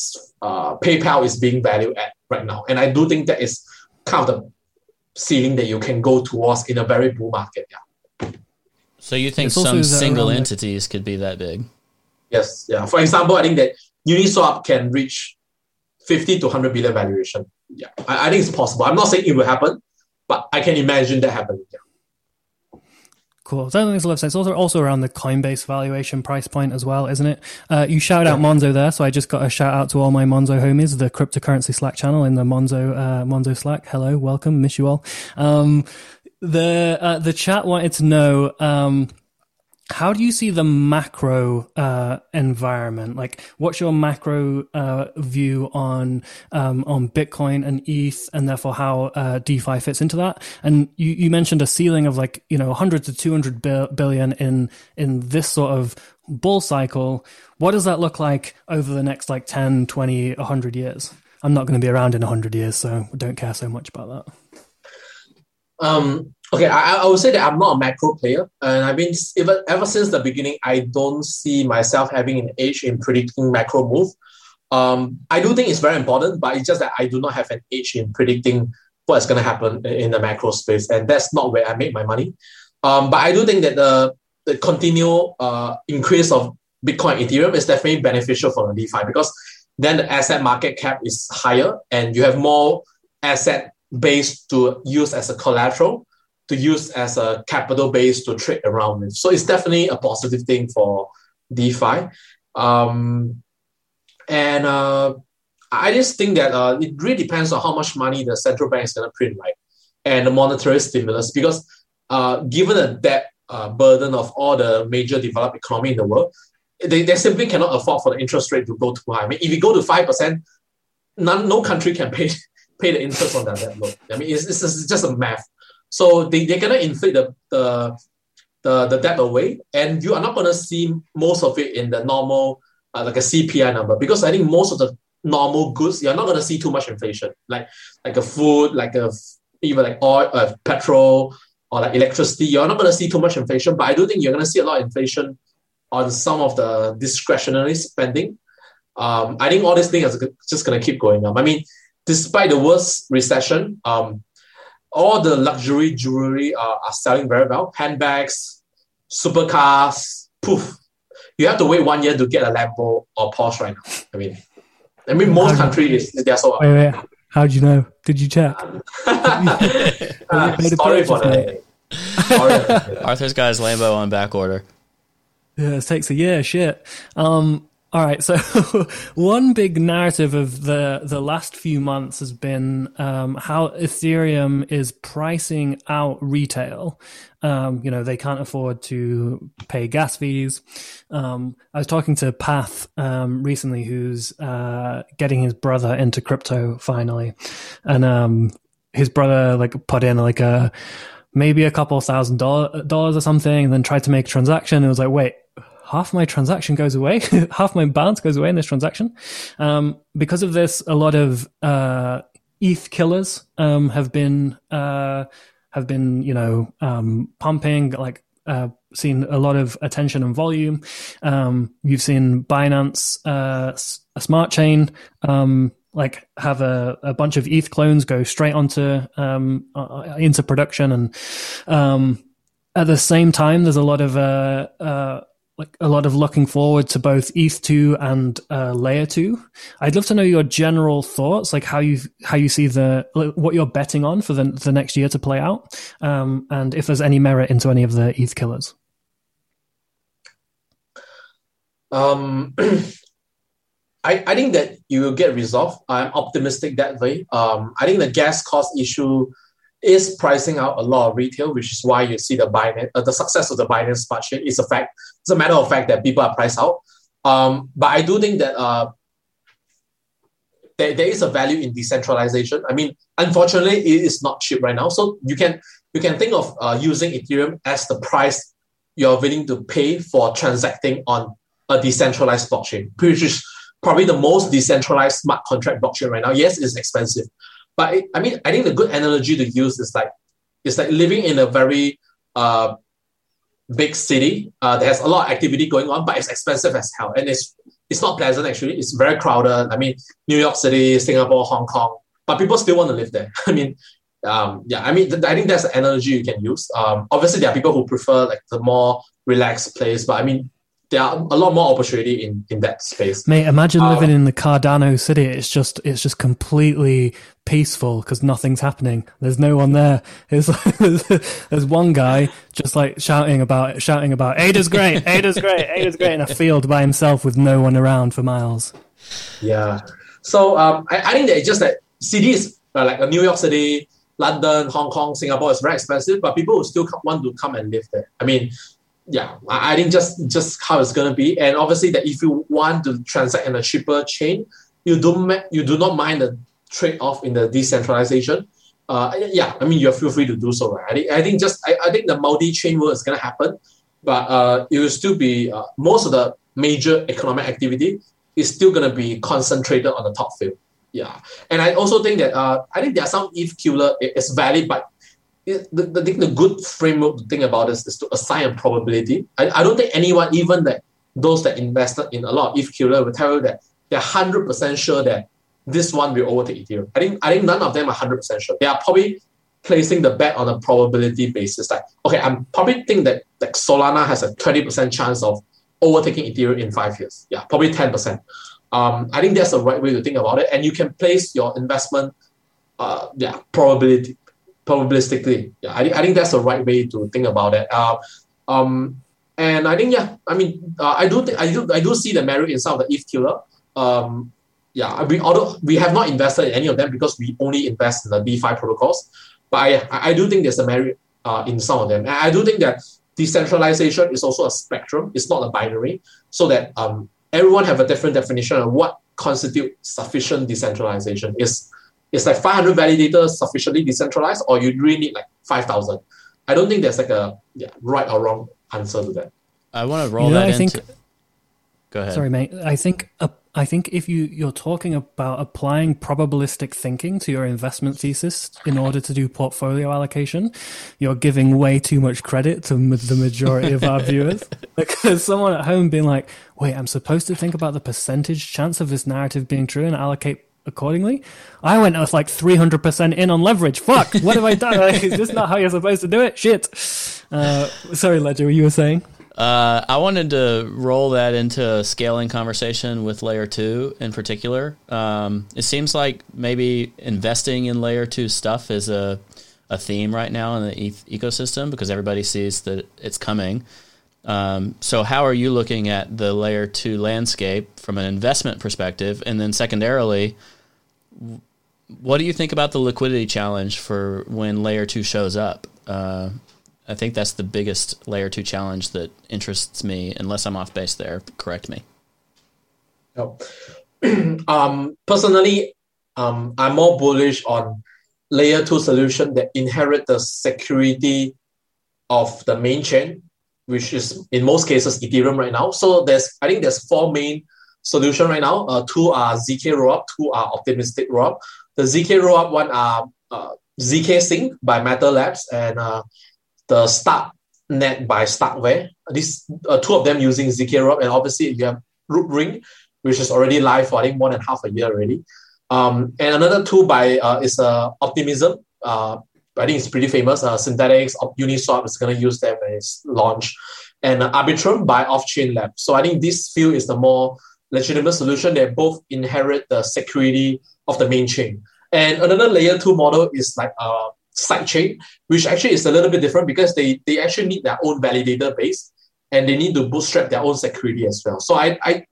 uh, PayPal is being valued at right now. And I do think that is kind of the ceiling that you can go towards in a very bull market. Yeah. So you think It's also some that single around, like- entities could be that big? Yes. Yeah. For example, I think that Uniswap can reach fifty to one hundred billion valuation. Yeah. I, I think it's possible. I'm not saying it will happen, but I can imagine that happening. Yeah. Cool. So that makes a lot of sense. Also, also around the Coinbase valuation price point as well, isn't it? Uh, you shout out Monzo there, so I just got a shout out to all my Monzo homies, the cryptocurrency Slack channel in the Monzo uh, Monzo Slack. Hello, welcome, miss you all. Um, the uh, the chat wanted to know, um, how do you see the macro uh, environment? Like, what's your macro uh, view on um, on Bitcoin and E T H, and therefore how uh, DeFi fits into that? And you, you mentioned a ceiling of like, you know, one hundred to two hundred billion in in this sort of bull cycle. What does that look like over the next like ten, twenty, one hundred years? I'm not going to be around in one hundred years, so I don't care so much about that. Um, okay, I, I would say that I'm not a macro player, and I've been even ever since the beginning. I don't see myself having an edge in predicting macro move. Um, I do think it's very important, but it's just that I do not have an edge in predicting what's going to happen in the macro space, and that's not where I make my money. Um, but I do think that the the continual uh, increase of Bitcoin, Ethereum is definitely beneficial for the DeFi, because then the asset market cap is higher, and you have more asset base to use as a collateral, to use as a capital base to trade around with. So it's definitely a positive thing for DeFi. Um, and uh, I just think that uh, it really depends on how much money the central bank is going to print, right? And the monetary stimulus, because uh, given the debt uh, burden of all the major developed economy in the world, they, they simply cannot afford for the interest rate to go too high. I mean, if you go to five percent, none, no country can pay pay the interest on that debt load. I mean, it's, it's, it's just a math. So they, they're going to inflate the, the, the, the debt away, and you are not going to see most of it in the normal, uh, like a C P I number, because I think most of the normal goods, you're not going to see too much inflation, like like a food, like a, even like oil, uh, petrol, or like electricity. You're not going to see too much inflation, but I do think you're going to see a lot of inflation on some of the discretionary spending. Um, I think all these things are just going to keep going up. I mean, despite the worst recession, um, all the luxury jewelry are, are selling very well. Handbags, supercars, poof. You have to wait one year to get a Lambo or Porsche right now. I mean, I mean most countries they're so. Wait, wait. How'd you know? Did you check? uh, sorry for the. Arthur's got his Lambo on back order. Yeah, it takes a year. Shit. Um, all right. So one big narrative of the the last few months has been um, how Ethereum is pricing out retail. Um, you know, they can't afford to pay gas fees. Um, I was talking to Path um, recently, who's uh, getting his brother into crypto finally, and um, his brother like put in like a maybe a couple thousand dollar, dollars or something, and then tried to make a transaction. It was like, wait, half my transaction goes away, half my balance goes away in this transaction. Um, because of this, a lot of uh, E T H killers um, have been uh, have been, you know, um, pumping, like uh, seen a lot of attention and volume. Um, you've seen Binance, uh, a smart chain, um, like have a, a bunch of E T H clones go straight onto um, uh, into production, and um, at the same time, there's a lot of uh, uh, like a lot of looking forward to both E T H two and uh, Layer two. I'd love to know your general thoughts, like how you how you see the like, what you're betting on for the the next year to play out, um, and if there's any merit into any of the E T H killers. Um. I, I think that you will get resolved. I'm optimistic that way. Um, I think the gas cost issue is pricing out a lot of retail, which is why you see the Binance, uh, the success of the Binance Smart Chain is a fact. It's a matter of fact that people are priced out. Um, but I do think that uh, there, there is a value in decentralization. I mean, unfortunately, it is not cheap right now. So you can you can think of uh, using Ethereum as the price you're willing to pay for transacting on a decentralized blockchain, which is probably the most decentralized smart contract blockchain right now. Yes, it's expensive, but it, I mean, I think the good analogy to use is like it's like living in a very uh, big city uh, that has a lot of activity going on, but it's expensive as hell, and it's it's not pleasant actually. It's very crowded. I mean, New York City, Singapore, Hong Kong, but people still want to live there. I mean, um, yeah, I mean, th- I think that's an analogy you can use. Um, obviously, there are people who prefer like the more relaxed place, but I mean, there are a lot more opportunity in, in that space. Mate, imagine um, living in the Cardano city. It's just it's just completely peaceful because nothing's happening. There's no one there. It's like, there's one guy just like shouting about shouting about Ada's great, Ada's great, Ada's great in a field by himself with no one around for miles. Yeah. So um, I, I think that it's just that cities uh, like New York City, London, Hong Kong, Singapore is very expensive, but people will still want to come and live there. I mean, yeah, I think just just how it's gonna be, and obviously that if you want to transact in a cheaper chain, you don't you do not mind the trade off in the decentralization. Uh, yeah, I mean you feel free to do so. Right? I think I think just I, I think the multi-chain world is gonna happen, but uh, it will still be uh, most of the major economic activity is still gonna be concentrated on the top field. Yeah, and I also think that uh, I think there are some E T H killer. It's valid, but It, the, the, the good framework to think about is, is to assign a probability. I, I don't think anyone, even that those that invested in a lot of E T H killer, will tell you that they're one hundred percent sure that this one will overtake Ethereum. I think I think none of them are one hundred percent sure. They are probably placing the bet on a probability basis. Like, okay, I'm probably think that like Solana has a twenty percent chance of overtaking Ethereum in five years. Yeah, probably ten percent. Um, I think that's the right way to think about it. And you can place your investment, uh, yeah, probability. probabilistically. Yeah, I, I think that's the right way to think about it. Uh, um, and I think, yeah, I mean, uh, I do think I do I do see the merit in some of the E T H killer. Um, yeah, we although we have not invested in any of them because we only invest in the DeFi protocols, but I I do think there's a merit uh, in some of them. And I do think that decentralization is also a spectrum. It's not a binary, so that um, everyone have a different definition of what constitutes sufficient decentralization. Is It's like five hundred validators sufficiently decentralized, or you really need like five thousand. I don't think there's like a yeah, right or wrong answer to that. I want to roll you know, that I think, into... Go ahead. Sorry, mate. I think uh, I think if you, you're talking about applying probabilistic thinking to your investment thesis in order to do portfolio allocation, you're giving way too much credit to m- the majority of our viewers. Because someone at home being like, wait, I'm supposed to think about the percentage chance of this narrative being true and allocate accordingly. I went with like three hundred percent in on leverage. Fuck, what have I done? Like, is this not how you're supposed to do it? Shit. Uh, sorry, Ledger, what you were saying? Uh, I wanted to roll that into a scaling conversation with layer two in particular. Um, it seems like maybe investing in layer two stuff is a, a theme right now in the e- ecosystem because everybody sees that it's coming. Um, so how are you looking at the layer two landscape from an investment perspective? And then secondarily, what do you think about the liquidity challenge for when layer two shows up? Uh, I think that's the biggest layer two challenge that interests me, unless I'm off base there. Correct me. Oh. um, personally, um, I'm more bullish on layer two solution that inherit the security of the main chain, which is in most cases Ethereum right now. So there's, I think there's four main solution right now. Uh, two are Z K Rollup, two are Optimistic Rollup. The Z K Rollup one are uh, Z K Sync by Matter Labs and uh, the Starknet by Starkware. These uh, two of them using Z K Rollup, and obviously you have Rootring, which is already live for I think more than half a year already. Um, and another two by uh, is uh, Optimism. Uh, I think it's pretty famous. Uh, Synthetics, Uniswap is going to use them when it's launched. And uh, Arbitrum by Off-Chain Lab. So I think this field is the more legitimate solution. They both inherit the security of the main chain. And another layer two model is like uh, sidechain, which actually is a little bit different because they, they actually need their own validator base and they need to bootstrap their own security as well. So I, I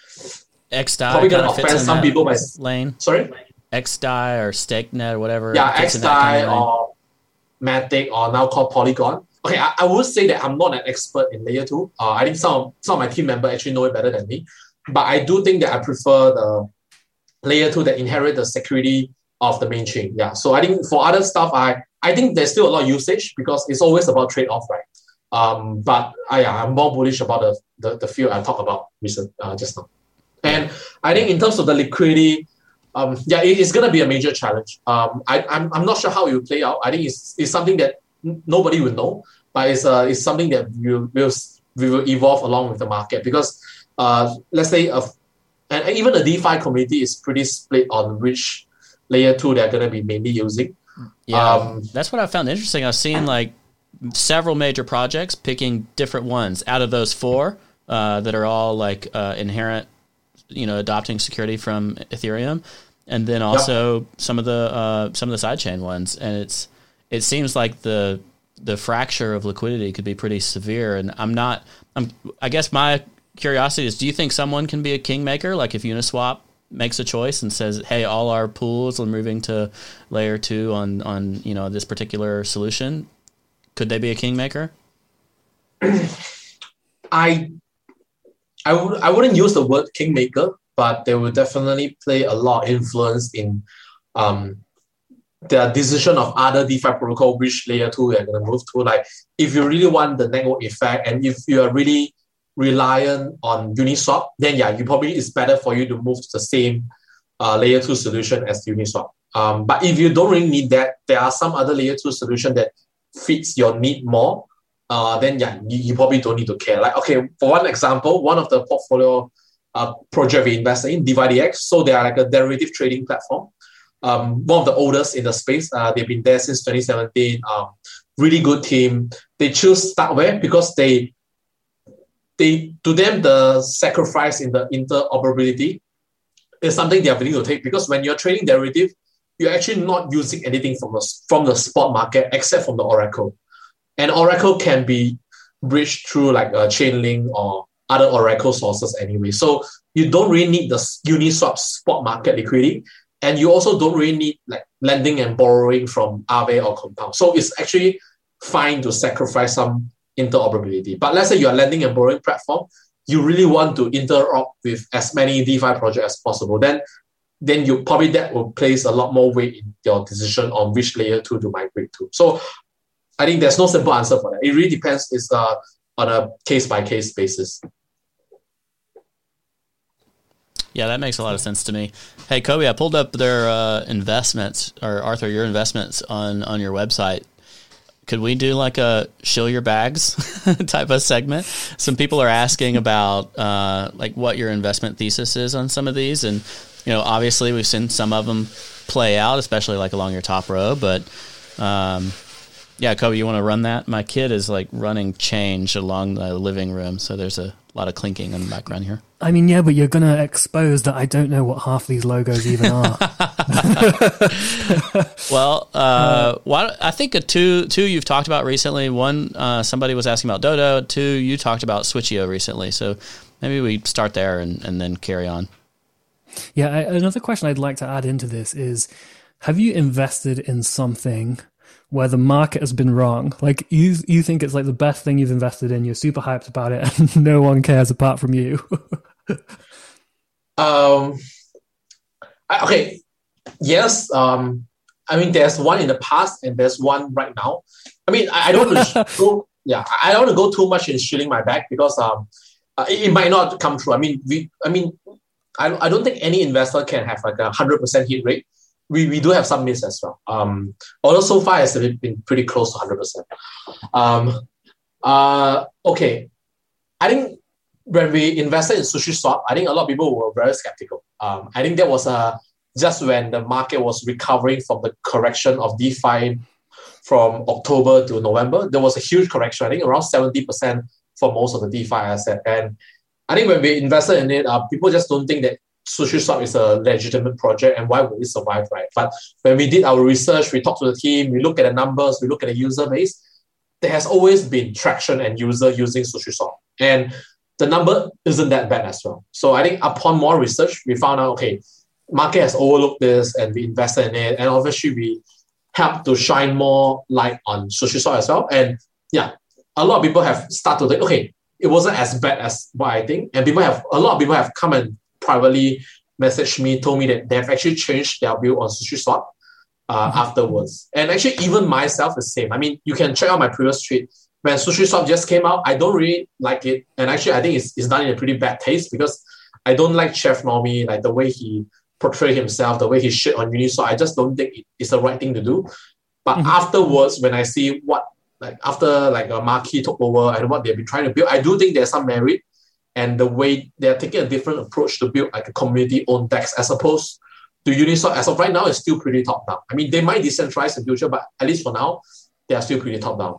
X D A I probably going to fits offend in some that people by lane. Sorry? X D A I or StakeNet or whatever. Yeah, fits X in D A that I kind of lane. or Matic or now called Polygon. Okay, I, I would say that I'm not an expert in layer two. Uh, I think some of, some of my team members actually know it better than me. But I do think that I prefer the layer two that inherit the security of the main chain. Yeah. So I think for other stuff, I, I think there's still a lot of usage because it's always about trade-off, right? Um, but I, I'm more bullish about the, the, the field I talked about recent, uh, just now. And I think in terms of the liquidity, um, yeah, it, it's going to be a major challenge. Um, I, I'm, I'm not sure how it will play out. I think it's, it's something that n- nobody will know, but it's, uh, it's something that will, will, we will evolve along with the market because uh, let's say, a, and even the DeFi community is pretty split on which layer two they're going to be mainly using. Yeah, um, that's what I found interesting. I've seen like several major projects picking different ones out of those four uh, that are all like uh, inherent, you know, adopting security from Ethereum, and then also yep. some of the uh, some of the sidechain ones. And it's it seems like the the fracture of liquidity could be pretty severe. And I'm not. I'm. I guess my curiosity is: do you think someone can be a kingmaker? Like if Uniswap makes a choice and says, "Hey, all our pools are moving to layer two on on you know this particular solution," could they be a kingmaker? I I would I wouldn't use the word kingmaker, but they will definitely play a lot of influence in um their decision of other DeFi protocol which layer two they're going to move to. Like if you really want the network effect and if you are really reliant on Uniswap, then yeah, you probably it's better for you to move to the same uh, layer two solution as Uniswap. Um, but if you don't really need that, there are some other layer two solution that fits your need more. Uh, then yeah, you, you probably don't need to care. Like okay, for one example, one of the portfolio uh, project we invested in, DivideX, so they are like a derivative trading platform. Um, one of the oldest in the space. Uh, they've been there since twenty seventeen. Um, really good team. They choose Starkware because they They, to them, the sacrifice in the interoperability is something they are willing to take because when you're trading derivative, you're actually not using anything from the, from the spot market except from the Oracle. And Oracle can be bridged through like a Chainlink or other Oracle sources anyway. So you don't really need the Uniswap spot market liquidity. And you also don't really need like lending and borrowing from Aave or Compound. So it's actually fine to sacrifice some interoperability. But let's say you're a lending and borrowing platform, you really want to interop with as many DeFi projects as possible, then then you probably that will place a lot more weight in your decision on which layer two to migrate to. So I think there's no simple answer for that. It really depends. It's uh, on a case-by-case basis. Yeah, that makes a lot of sense to me. Hey, Kobe, I pulled up their uh, investments, or Arthur, your investments on, on your website. Could we do like a shill your bags type of segment? Some people are asking about uh, like what your investment thesis is on some of these. And you know, obviously we've seen some of them play out, especially like along your top row. But um, yeah, Kobe, you want to run that? My kid is like running change along the living room, so there's a lot of clinking in the background here. I mean, yeah, but you're going to expose that I don't know what half these logos even are. Well, uh, why, I think a two two you've talked about recently. One, uh, somebody was asking about Dodo. Two, you talked about Switcheo recently. So maybe we start there and, and then carry on. Yeah, I, another question I'd like to add into this is, have you invested in something where the market has been wrong? Like you you think it's like the best thing you've invested in, you're super hyped about it, and no one cares apart from you. um, I- okay, yes. Um, I mean, there's one in the past and there's one right now. I mean, I, I don't want to go. Yeah, I don't want to go too much in shilling my bag because um, uh, it, it might not come true. I mean, we. I mean, I I don't think any investor can have like a hundred percent hit rate. We we do have some miss as well. Um, although so far it's been pretty close to hundred percent. Um, uh, okay, I think when we invested in SushiSwap, I think a lot of people were very skeptical. Um, I think that was uh, just when the market was recovering from the correction of DeFi from October to November. There was a huge correction. I think around seventy percent for most of the DeFi asset. And I think when we invested in it, uh, people just don't think that SushiSwap is a legitimate project and why would it survive, right? But when we did our research, we talked to the team, we look at the numbers, we look at the user base, there has always been traction and user using SushiSwap. And the number isn't that bad as well. So I think upon more research, we found out, okay, market has overlooked this and we invested in it. And obviously we helped to shine more light on SushiSwap as well. And yeah, a lot of people have started to think, okay, it wasn't as bad as what I think. And people have, a lot of people have come and privately messaged me, told me that they've actually changed their view on SushiSwap uh, mm-hmm. afterwards. And actually, even myself, the same. I mean, you can check out my previous tweet. When SushiSwap just came out, I don't really like it. And actually, I think it's, it's done in a pretty bad taste because I don't like Chef Normie, like the way he portrayed himself, the way he shit on Uniswap. I just don't think it's the right thing to do. But mm-hmm. afterwards, when I see what, like after like a marquee took over and what they've been trying to build, I do think there's some merit. And the way they're taking a different approach to build like a community-owned DEX as opposed to Uniswap. As of right now, it's still pretty top-down. I mean, they might decentralize in the future, but at least for now, they are still pretty top-down.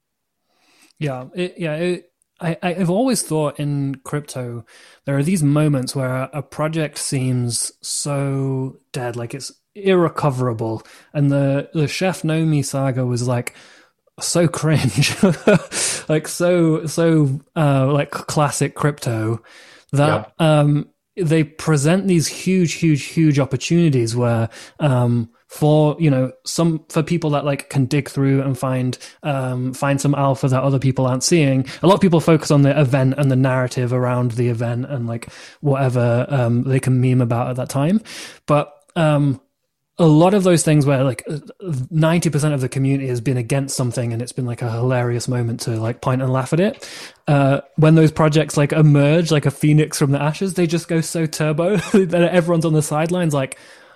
Yeah, it, yeah. It, I, I've always thought in crypto, there are these moments where a project seems so dead, like it's irrecoverable. And the, the Chef Nomi saga was like, so cringe, like so so uh like classic crypto that yep. um they present these huge huge huge opportunities where um for you know some for people that like can dig through and find um find some alpha that other people aren't seeing. A lot of people focus on the event and the narrative around the event and like whatever um they can meme about at that time, but um a lot of those things where like ninety percent of the community has been against something and it's been like a hilarious moment to like point and laugh at it. Uh, when those projects like emerge like a phoenix from the ashes, they just go so turbo that everyone's on the sidelines like,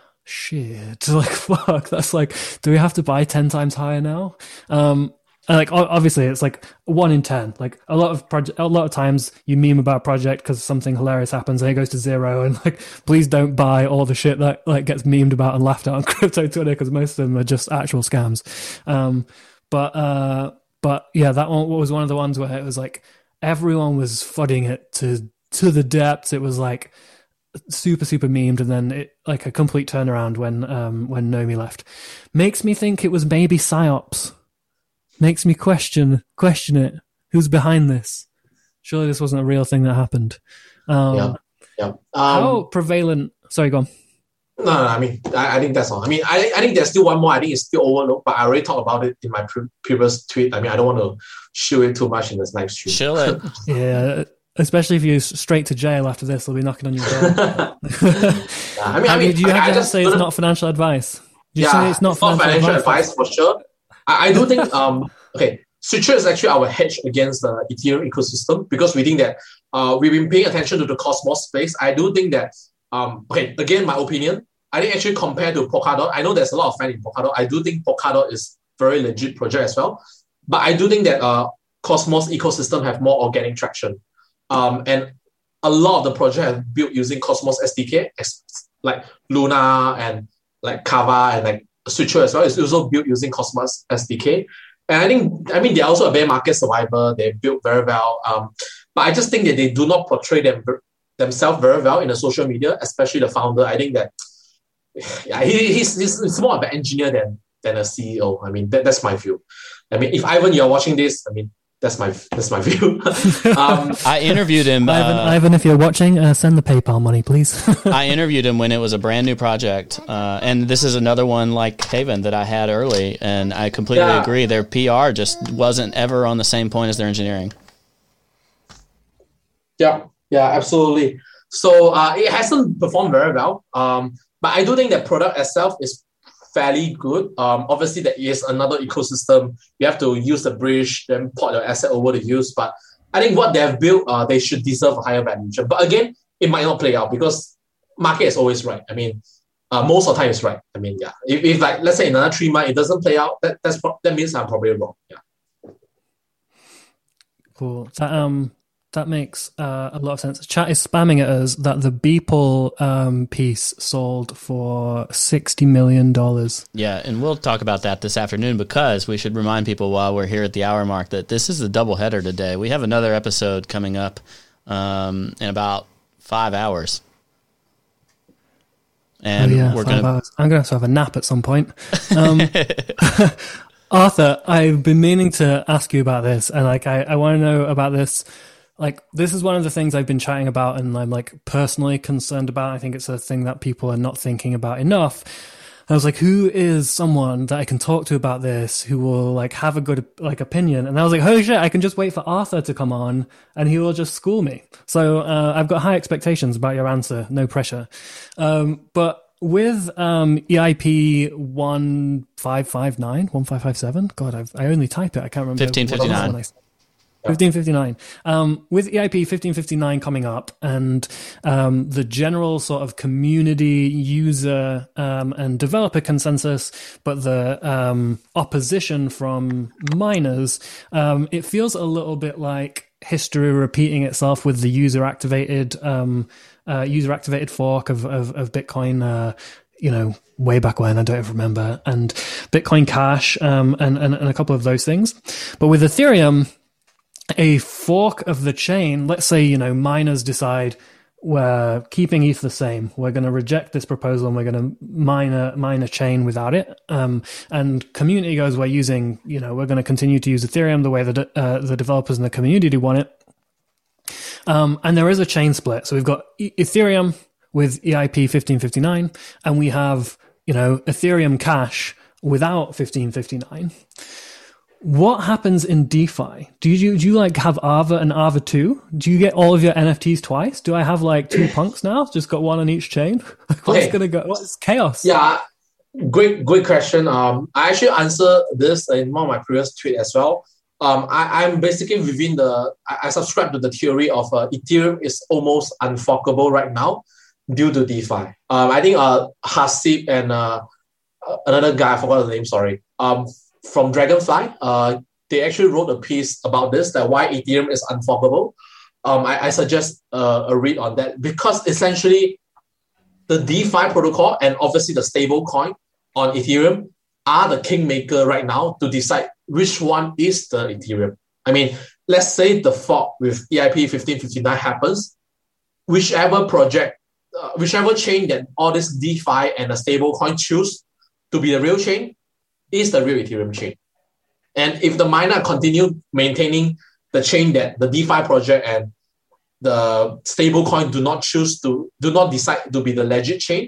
shit, like fuck, that's like, do we have to buy ten times higher now? Um, and like obviously it's like one in ten. Like a lot of project, a lot of times you meme about a project because something hilarious happens and it goes to zero. And like, please don't buy all the shit that like gets memed about and laughed at on crypto Twitter because most of them are just actual scams. Um, but uh, but yeah, that one was one of the ones where it was like everyone was fudding it to to the depths. It was like super super memed, and then it like a complete turnaround when um when Nomi left. Makes me think it was maybe psyops. Makes me question question it. Who's behind this? Surely this wasn't a real thing that happened. Um, yeah, yeah. Um, how prevalent? Sorry, go on. No, no, I mean, I, I think that's all. I mean, I, I think there's still one more. I think it's still overlooked, but I already talked about it in my pre- previous tweet. I mean, I don't want to show it too much in this next tweet. Chill it. Yeah, especially if you're straight to jail after this, they'll be knocking on your door. yeah, I mean, I mean, do you I, have I to just say it's not financial advice? Do you yeah, say it's not it's financial, not financial advice, advice for sure. I, I do think, um, okay, Switcher is actually our hedge against the Ethereum ecosystem because we think that uh, we've been paying attention to the Cosmos space. I do think that, um, okay, again, my opinion, I think actually compared to Polkadot, I know there's a lot of fans in Polkadot. I do think Polkadot is very legit project as well. But I do think that uh, Cosmos ecosystem have more organic traction. Um, and a lot of the project have built using Cosmos S D K, like Luna and like Kava and like Switcher as well is also built using Cosmos S D K. And I think, I mean, they're also a bear market survivor. They built very well. Um, but I just think that they do not portray them themselves very well in the social media, especially the founder. I think that yeah, he, he's, he's, he's more of an engineer than, than a C E O. I mean, that, that's my view. I mean, if Ivan, you're watching this, I mean, that's my that's my view. um, I interviewed him. Ivan, uh, Ivan, if you're watching, uh, send the PayPal money, please. I interviewed him when it was a brand new project, uh, and this is another one like Haven that I had early, and I completely Yeah. agree. Their P R just wasn't ever on the same point as their engineering. Yeah, yeah, absolutely. So uh, it hasn't performed very well, um, but I do think the product itself is fairly good. Um, obviously, there is another ecosystem. You have to use the bridge, then port your asset over to use. But I think what they have built, uh, they should deserve a higher valuation. But again, it might not play out because market is always right. I mean, uh, most of the time it's right. I mean, yeah. If, if like let's say in another three months it doesn't play out, that that's pro- that means I'm probably wrong. Yeah. Cool. That um that makes uh, a lot of sense. Chat is spamming at us that the Beeple um, piece sold for sixty million dollars. Yeah, and we'll talk about that this afternoon because we should remind people while we're here at the hour mark that this is a doubleheader today. We have another episode coming up um, in about five hours. And oh, yeah, we're five going hours. I'm going to have to have a nap at some point. Um, Arthur, I've been meaning to ask you about this, and like I, I want to know about this. Like, this is one of the things I've been chatting about and I'm like personally concerned about. I think it's a thing that people are not thinking about enough. I was like, who is someone that I can talk to about this who will like have a good like opinion? And I was like, holy shit, I can just wait for Arthur to come on and he will just school me. So uh, I've got high expectations about your answer. No pressure. Um, but with um, E I P one five five nine, one five five seven, God, I've, I only type it. I can't remember. fifteen fifty-nine. fifteen fifty-nine. Um, with E I P fifteen fifty-nine coming up and um, the general sort of community user um, and developer consensus, but the um, opposition from miners, um, it feels a little bit like history repeating itself with the user activated um, uh, user activated fork of, of, of Bitcoin. Uh, you know, way back when, I don't even remember, and Bitcoin Cash um, and, and, and a couple of those things. But with Ethereum, a fork of the chain, let's say, you know, miners decide we're keeping E T H the same. We're going to reject this proposal and we're going to mine a, mine a chain without it. Um, and community goes, we're using, you know, we're going to continue to use Ethereum the way that uh, the developers in the community want it. Um, and there is a chain split. So we've got e- Ethereum with E I P fifteen fifty-nine and we have, you know, Ethereum Cash without fifteen fifty-nine. What happens in DeFi? Do you do you like have Aava and Aava two? Do you get all of your N F Ts twice? Do I have like two punks now? Just got one on each chain? What's Okay. gonna go? What's chaos? Yeah, great, great question. Um, I actually answered this in one of my previous tweets as well. Um, I, I'm basically within the, I, I subscribe to the theory of uh, Ethereum is almost unforkable right now due to DeFi. Um, I think uh, Hasib and uh, another guy, I forgot the name, sorry, um, from Dragonfly, uh, they actually wrote a piece about this, that why Ethereum is unforkable. Um, I, I suggest uh, a read on that because essentially the DeFi protocol and obviously the stable coin on Ethereum are the kingmaker right now to decide which one is the Ethereum. I mean, let's say the fork with E I P fifteen fifty-nine happens, whichever project, uh, whichever chain that all this DeFi and the stable coin choose to be the real chain is the real Ethereum chain. And if the miner continue maintaining the chain that the DeFi project and the stablecoin do not choose to, do not decide to be the legit chain,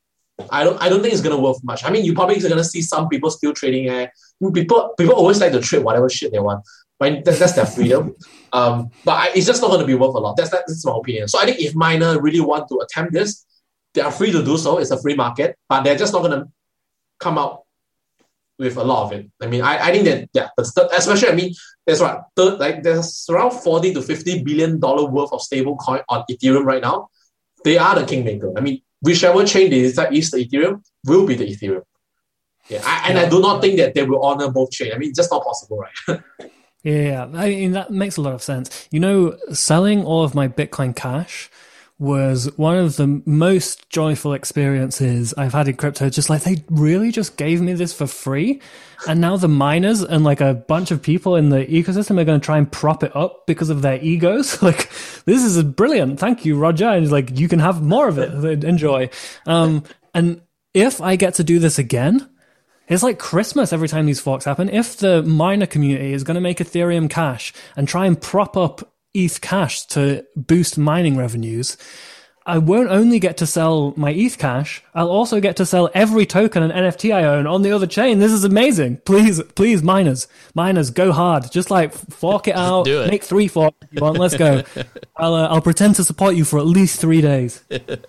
I don't I don't think it's gonna worth much. I mean, you probably are gonna see some people still trading. Uh, people people always like to trade whatever shit they want. Right? That, that's their freedom. Um, but I, it's just not gonna be worth a lot. That's that, that's my opinion. So I think if miner really want to attempt this, they are free to do so. It's a free market, but they're just not gonna come out with a lot of it. I mean, I, I think that yeah, but st- especially I mean, there's what third, like there's around forty to fifty billion dollar worth of stable coin on Ethereum right now. They are the kingmaker. I mean, whichever chain they decide is the Ethereum will be the Ethereum. Yeah, I, and I do not think that they will honor both chains. I mean, it's just not possible, right? Yeah, I mean, that makes a lot of sense. You know, selling all of my Bitcoin Cash was one of the most joyful experiences I've had in crypto. Just like, they really just gave me this for free. And now the miners and like a bunch of people in the ecosystem are going to try and prop it up because of their egos. Like, this is brilliant. Thank you, Roger. And he's like, you can have more of it. Enjoy. Um, and if I get to do this again, it's like Christmas every time these forks happen. If the miner community is going to make Ethereum Cash and try and prop up E T H Cash to boost mining revenues, I won't only get to sell my E T H Cash, I'll also get to sell every token and N F T I own on the other chain. This is amazing. Please, please, miners, miners, go hard. Just like fork it out, Do it. make three forks if you want. Let's go. I'll, uh, I'll pretend to support you for at least three days.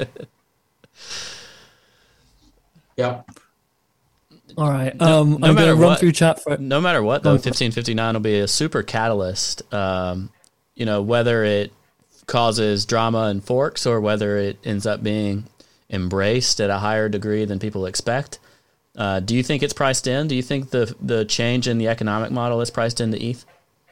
Yeah. All right. Um, no I'm going matter to run what- through chat for No matter what, though, fifteen fifty-nine will be a super catalyst. Um, you know, whether it causes drama and forks or whether it ends up being embraced at a higher degree than people expect. Uh, do you think it's priced in? Do you think the the change in the economic model is priced into E T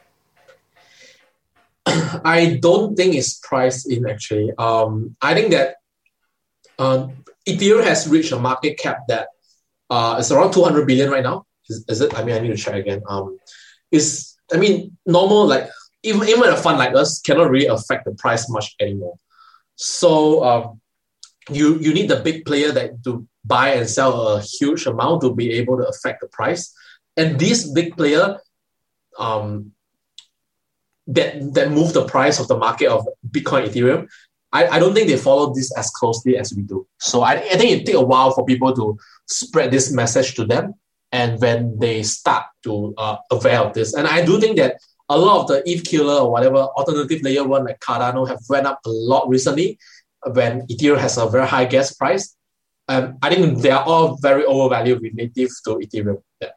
H? I don't think it's priced in actually. Um, I think that um, Ethereum has reached a market cap that uh, is around two hundred billion right now. Is, is it? I mean, I need to check again. Um, is I mean, normal, like even, even a fund like us cannot really affect the price much anymore. So um, you you need the big player that to buy and sell a huge amount to be able to affect the price. And this big player um, that that move the price of the market of Bitcoin, Ethereum, I, I don't think they follow this as closely as we do. So I, I think it take a while for people to spread this message to them, and when they start to uh, aware of this. And I do think that a lot of the E T H killer or whatever alternative layer one like Cardano have went up a lot recently when Ethereum has a very high gas price. Um, I think they are all very overvalued relative to Ethereum. Yeah.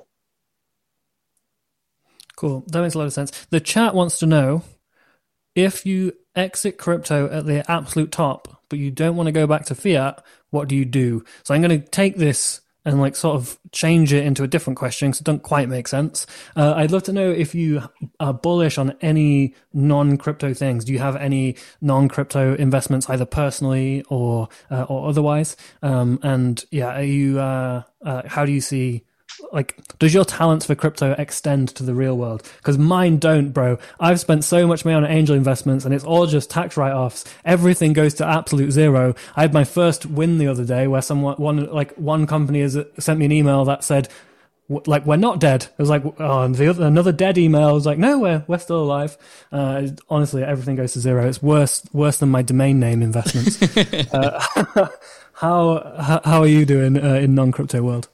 Cool. That makes a lot of sense. The chat wants to know, if you exit crypto at the absolute top, but you don't want to go back to fiat, what do you do? So I'm going to take this and like sort of change it into a different question because it doesn't quite make sense. Uh, I'd love to know if you are bullish on any non-crypto things. Do you have any non-crypto investments, either personally or uh, or otherwise? Um, and yeah, are you? Uh, uh, how do you see? Like, does your talents for crypto extend to the real world? Because mine don't, bro. I've spent so much money on angel investments and it's all just tax write-offs. Everything goes to absolute zero. I had my first win the other day where someone, one, like one company has sent me an email that said, like, we're not dead. It was like, oh, and the other, another dead email. I was like, no, we're, we're still alive. Uh, honestly, everything goes to zero. It's worse, worse than my domain name investments. uh, how, how are you doing uh, in non-crypto world?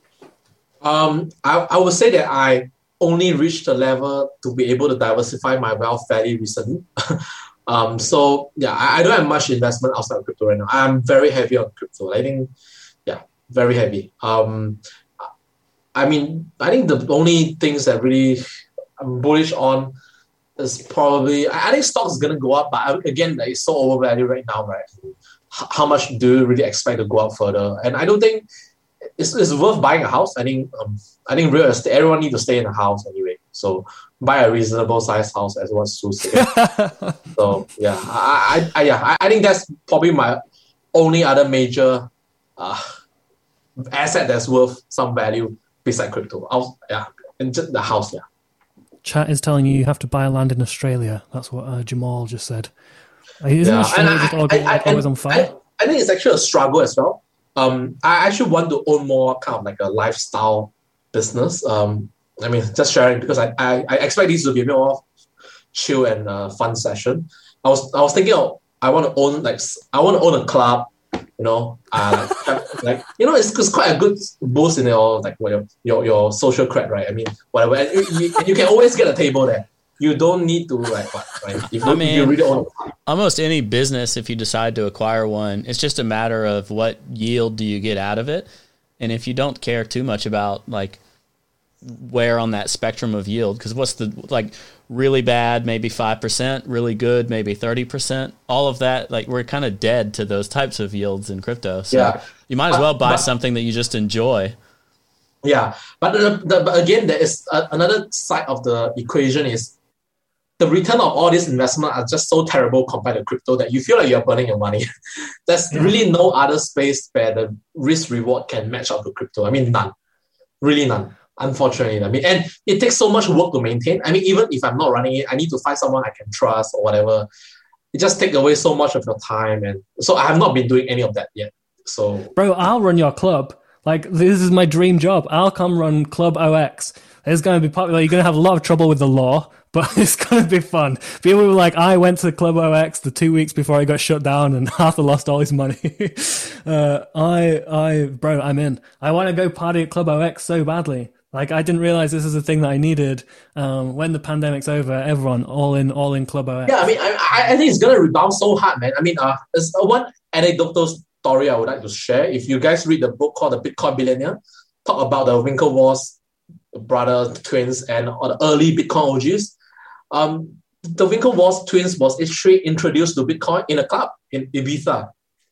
Um, I, I would say that I only reached the level to be able to diversify my wealth fairly recently. um, so yeah, I, I don't have much investment outside of crypto right now. I'm very heavy on crypto. I think, yeah, very heavy. Um, I mean, I think the only things that really I'm bullish on is probably, I, I think stocks is going to go up, but I, again, like, it's so overvalued right now, right? H- how much do you really expect to go up further? And I don't think It's, it's worth buying a house. I think um, I think real estate, everyone needs to stay in a house anyway. So buy a reasonable sized house, as what Sue said. So yeah, I, I, I yeah I, I think that's probably my only other major uh, asset that's worth some value beside crypto. I'll, yeah, and just the house. Yeah. Chat is telling you you have to buy land in Australia. That's what uh, Jamal just said. Isn't Yeah, Australia and just I- all- I- I- always on and fire? I, I think it's actually a struggle as well. Um, I actually want to own more kind of like a lifestyle business. Um, I mean, just sharing because I, I, I expect this to be a more chill and uh, fun session. I was I was thinking of I want to own like s- I want to own a club. You know, uh, like, have- like you know, it's, it's quite a good boost in your like what your, your your social cred, right? I mean, whatever, and you, you, and you can always get a table there. You don't need to like what, right? If you, I if mean, you really own a club. Almost any business, if you decide to acquire one, it's just a matter of what yield do you get out of it. And if you don't care too much about like where on that spectrum of yield, because what's the like really bad, maybe five percent, really good, maybe thirty percent, all of that, like we're kind of dead to those types of yields in crypto. So Yeah. you might as well buy But- something that you just enjoy. Yeah, but, the, the, but again, there is a, another side of the equation is the return of all these investments are just so terrible compared to crypto that you feel like you're burning your money. There's yeah. really no other space where the risk reward can match up to crypto. I mean, none. Really none. Unfortunately. I mean, and it takes so much work to maintain. I mean, even if I'm not running it, I need to find someone I can trust or whatever. It just takes away so much of your time. And so I have not been doing any of that yet. So, bro, I'll run your club. Like, this is my dream job. I'll come run Club O X. It's going to be popular. You're going to have a lot of trouble with the law, but it's going to be fun. People were like, I went to Club O X the two weeks before it got shut down and Arthur lost all his money. uh, I, I, bro, I'm in. I want to go party at Club O X so badly. Like, I didn't realize this is a thing that I needed. Um, when the pandemic's over, everyone all in, all in Club O X. Yeah, I mean, I, I think it's going to rebound so hard, man. I mean, uh, there's one anecdotal story I would like to share. If you guys read the book called The Bitcoin Billionaire, talk about the Winklevoss brother twins and or the early Bitcoin O Gs. Um, the Winklevoss twins was actually introduced to Bitcoin in a club in Ibiza.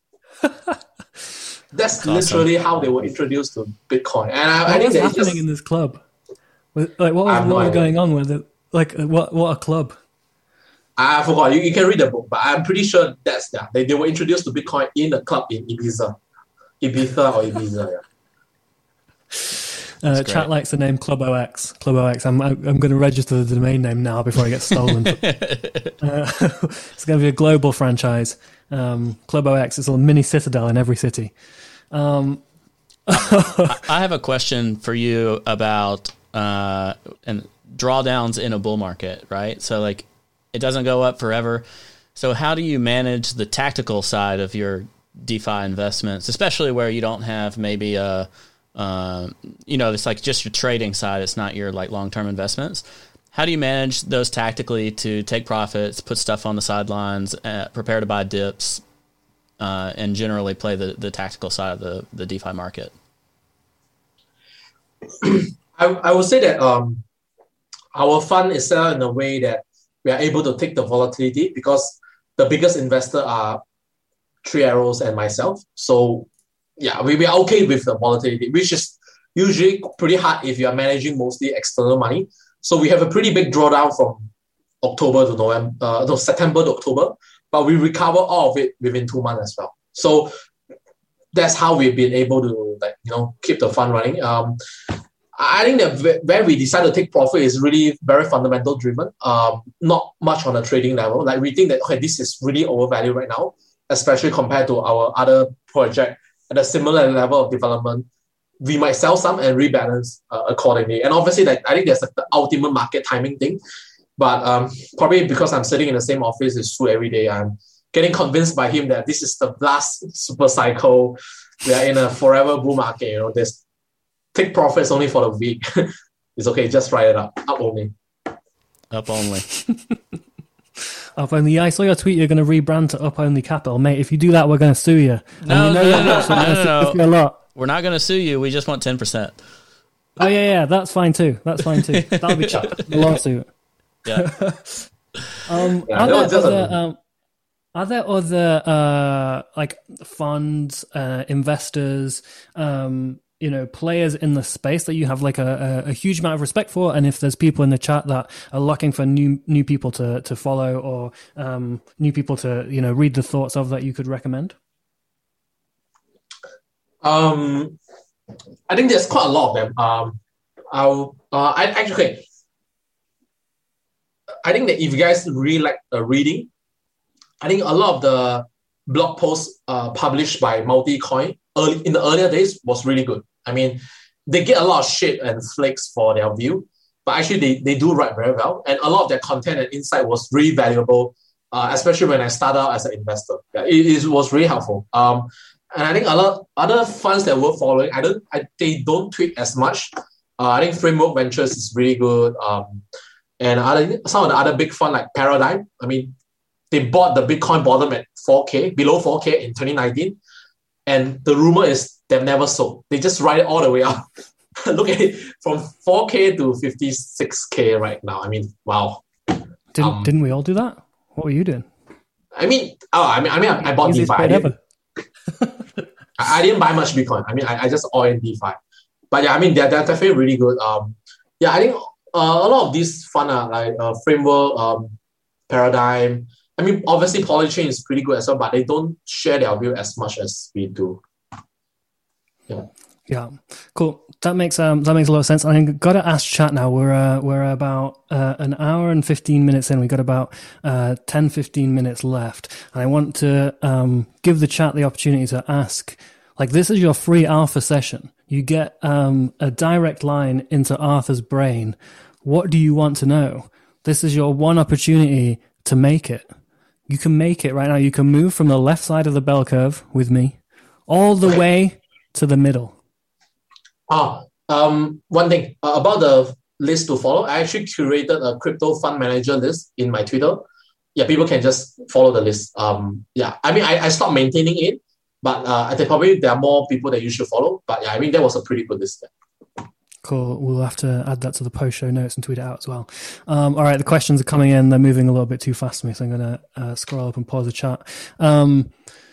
That's awesome. Literally how they were introduced to Bitcoin. And I, what I think was that happening just, in this club? Like, what was, what was going on with it? Like, what what a club? I forgot. You, you can read the book, but I'm pretty sure that's yeah. They, they were introduced to Bitcoin in a club in Ibiza. Ibiza or Ibiza, yeah. Uh, chat likes the name Club O X. Club O X. I'm I'm going to register the domain name now before it gets stolen. uh, it's going to be a global franchise. Um, Club O X is a mini citadel in every city. Um, I, I have a question for you about uh, and drawdowns in a bull market, right? So like, it doesn't go up forever. So how do you manage the tactical side of your DeFi investments, especially where you don't have maybe a Um, you know, it's like just your trading side. It's not your like long-term investments. How do you manage those tactically to take profits, put stuff on the sidelines, uh, prepare to buy dips, uh, and generally play the, the tactical side of the, the DeFi market? I, I would say that um, our fund is set up in a way that we are able to take the volatility because the biggest investor are Three Arrows and myself. So yeah, we, we are okay with the volatility, which is usually pretty hard if you are managing mostly external money. So we have a pretty big drawdown from October to November, uh, no, September to October, but we recover all of it within two months as well. So that's how we've been able to, like, you know, keep the fund running. Um, I think that where we decide to take profit is really very fundamental driven, um, not much on a trading level. Like we think that, okay, this is really overvalued right now, especially compared to our other project at a similar level of development. We might sell some and rebalance uh, accordingly. And obviously, like, I think there's like the ultimate market timing thing. But um, probably because I'm sitting in the same office with Sue every day, I'm getting convinced by him that this is the last super cycle. We are in a forever bull market. You know, there's take profits only for the week. It's okay, just write it up. Up only. Up only. Up only. Yeah, I saw your tweet. You're going to rebrand to Up Only Capital, mate. If you do that, we're going to sue you. No, you know no, no, no, so no, no, no. A lot. We're not going to sue you. We just want ten percent. Oh yeah, yeah, that's fine too. That's fine too. That'll be a lawsuit. Yeah. um, yeah are, there other, um, are there other uh, like funds, uh, investors, um, you know, players in the space that you have like a, a, a huge amount of respect for? And if there's people in the chat that are looking for new new people to to follow or um, new people to, you know, read the thoughts of, that you could recommend? Um, I think there's quite a lot of them. Um, I'll, uh, I actually, okay. I think that if you guys really like uh, reading, I think a lot of the blog posts uh, published by Multicoin early in the earlier days was really good. I mean, they get a lot of shit and flakes for their view, but actually they, they do write very well. And a lot of their content and insight was really valuable, uh, especially when I started out as an investor. Yeah, it, it was really helpful. Um, And I think a lot other funds that we're following, I don't, I, they don't tweet as much. Uh, I think Framework Ventures is really good. Um, and other, some of the other big funds like Paradigm, I mean, they bought the Bitcoin bottom at four K, below four K in twenty nineteen. And the rumor is they've never sold. They just ride it all the way up. Look at it, from four K to fifty-six K right now. I mean, wow. Didn't, um, didn't we all do that? What were you doing? I mean, oh, I mean, I mean, I, I bought DeFi. I didn't, I didn't buy much Bitcoin. I mean, I, I just all in DeFi. But yeah, I mean, they're, they're definitely really good. Um, yeah, I think uh, a lot of these fund are like uh, framework, um, paradigm. I mean, obviously, Polychain is pretty good as well, but they don't share their view as much as we do. Yeah. Yeah, cool. That makes um that makes a lot of sense. I got to ask chat now. We're uh, we're about uh, an hour and fifteen minutes in. We got about uh ten, fifteen minutes left, and I want to um give the chat the opportunity to ask. Like, this is your free alpha session. You get um a direct line into Arthur's brain. What do you want to know? This is your one opportunity to make it. You can make it right now. You can move from the left side of the bell curve with me all the way to the middle. Ah, um, one thing uh, about the list to follow. I actually curated a crypto fund manager list in my Twitter. Yeah, people can just follow the list. Um, yeah, I mean, I, I stopped maintaining it, but uh, I think probably there are more people that you should follow. But yeah, I mean, that was a pretty good list. Cool. We'll have to add that to the post show notes and tweet it out as well. Um, all right, the questions are coming in. They're moving a little bit too fast for me, so I'm going to uh, scroll up and pause the chat. Um,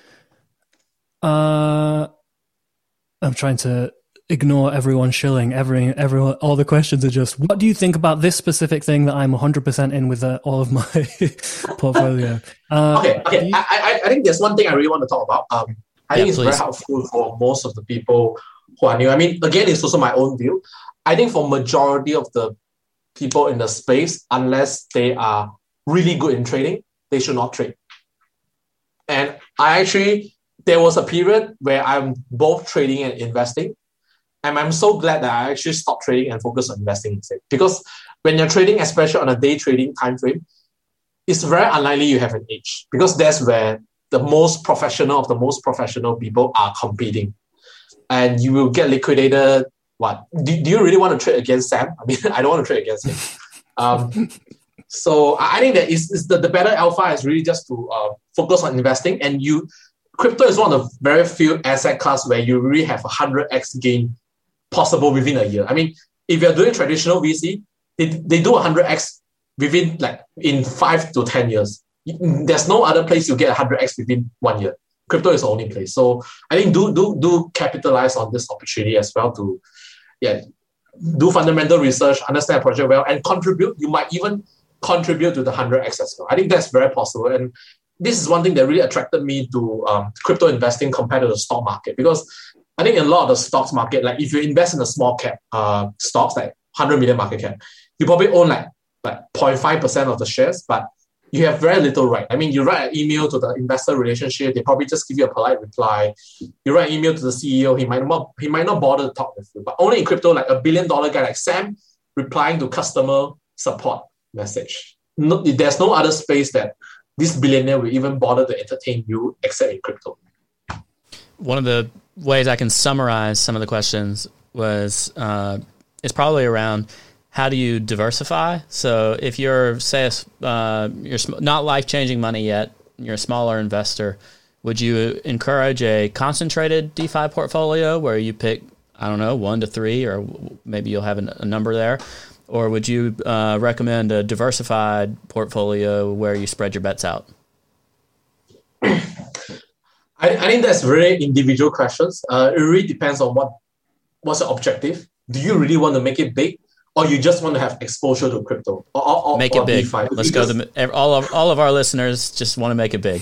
uh, I'm trying to ignore everyone shilling. Every, everyone, all the questions are just, what do you think about this specific thing that I'm one hundred percent in with uh, all of my portfolio? Uh, okay, okay. You... I, I, I think there's one thing I really want to talk about. Um, I yeah, think it's please. very helpful for most of the people who are new. I mean, again, it's also my own view. I think for majority of the people in the space, unless they are really good in trading, they should not trade. And I actually, there was a period where I'm both trading and investing. And I'm so glad that I actually stopped trading and focused on investing instead. Because when you're trading, especially on a day trading time frame, it's very unlikely you have an edge. Because that's where the most professional of the most professional people are competing. And you will get liquidated. What? Do, do you really want to trade against Sam? I mean, I don't want to trade against him. Um, so I think that is, is the, the better alpha is really just to uh, focus on investing. And you, crypto is one of the very few asset class where you really have a one hundred x gain possible within a year. I mean, if you're doing traditional V C, they, they do one hundred x within like in five to ten years. There's no other place you get one hundred x within one year. Crypto is the only place. So I think do do do capitalize on this opportunity as well to yeah do fundamental research, understand a project well, and contribute. You might even contribute to the one hundred x as well. I think that's very possible. And this is one thing that really attracted me to um, crypto investing compared to the stock market, because I think in a lot of the stocks market, like if you invest in a small cap uh, stocks, like one hundred million market cap, you probably own like, like zero point five percent of the shares, but you have very little right. I mean, you write an email to the investor relationship, they probably just give you a polite reply. You write an email to the C E O, he might not, he might not bother to talk with you. But only in crypto, like a billion dollar guy like Sam replying to customer support message. No, there's no other space that this billionaire will even bother to entertain you except in crypto. One of the ways I can summarize some of the questions was uh, is probably around how do you diversify. So if you're, say, uh, you're not life-changing money yet, you're a smaller investor, would you encourage a concentrated DeFi portfolio where you pick, I don't know, one to three, or maybe you'll have a number there? Or would you uh, recommend a diversified portfolio where you spread your bets out? I, I think that's very individual questions. Uh, it really depends on what what's the objective. Do you really want to make it big, or you just want to have exposure to crypto? Or, or, make or it big. DeFi? Let's because go. To all of all of our listeners just want to make it big.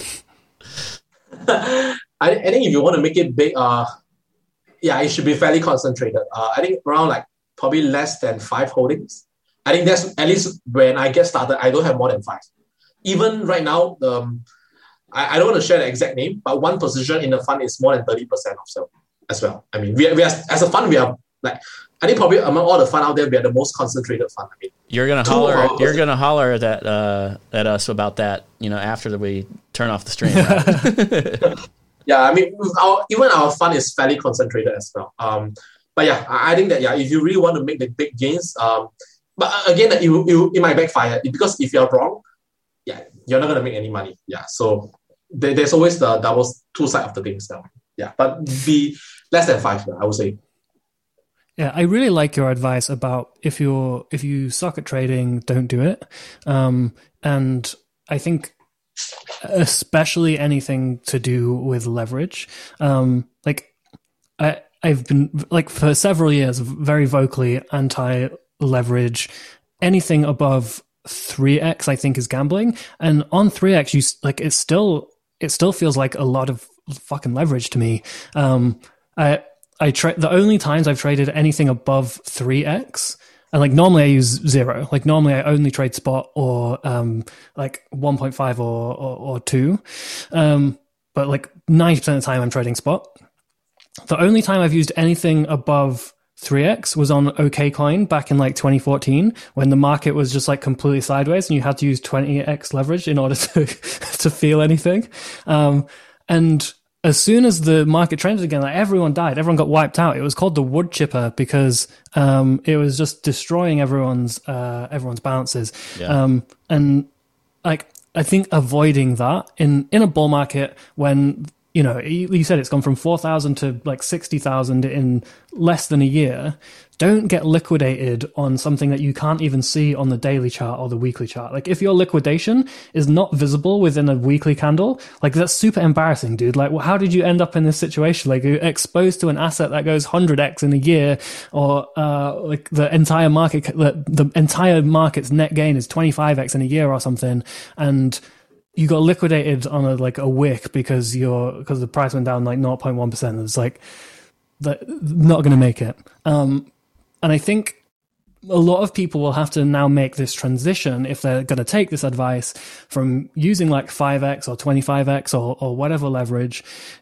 I, I think if you want to make it big, uh, yeah, it should be fairly concentrated. Uh, I think around like probably less than five holdings. I think that's at least when I get started. I don't have more than five. Even right now, um. I, I don't want to share the exact name, but one position in the fund is more than thirty percent of sale as well. I mean, we are, we are, as a fund, we are like, I think probably among all the fund out there, we are the most concentrated fund. I mean, you're gonna holler, you're gonna holler at uh, at us about that, you know, after we turn off the stream. Right? Yeah, I mean, our, even our fund is fairly concentrated as well. Um, but yeah, I, I think that yeah, if you really want to make the big gains, um, but again, it, it, it might backfire because if you're wrong, yeah, you're not going to make any money. Yeah. So there, there's always the double two sides of the things now. Yeah. But be less than five, I would say. Yeah, I really like your advice about if you're if you suck at trading, don't do it. Um, and I think especially anything to do with leverage. Um, like I I've been like for several years very vocally anti-leverage. anything above three x, I think, is gambling. And on three x, you like it still it still feels like a lot of fucking leverage to me. Um, I I tra- the only times I've traded anything above three x, and like normally I use zero. Like normally I only trade spot or um like one point five or or, or two. Um, but like ninety percent of the time I'm trading spot. The only time I've used anything above three x was on OKCoin back in like twenty fourteen, when the market was just like completely sideways and you had to use twenty x leverage in order to to feel anything. Um, and as soon as the market trended again, like everyone died, everyone got wiped out. It was called the wood chipper because um, it was just destroying everyone's uh, everyone's balances. Yeah. Um, and like I think avoiding that in in a bull market when, you know, you said it's gone from four thousand to like sixty thousand in less than a year. Don't get liquidated on something that you can't even see on the daily chart or the weekly chart. Like if your liquidation is not visible within a weekly candle, like that's super embarrassing, dude. Like, well, how did you end up in this situation? Like you're exposed to an asset that goes one hundred x in a year, or uh, like the entire market, the, the entire market's net gain is twenty-five x in a year or something. And you got liquidated on a like a wick because you're because the price went down like zero point one percent. It's like that not going to make it. Um, and I think a lot of people will have to now make this transition if they're going to take this advice from using like five x or twenty-five x or or whatever leverage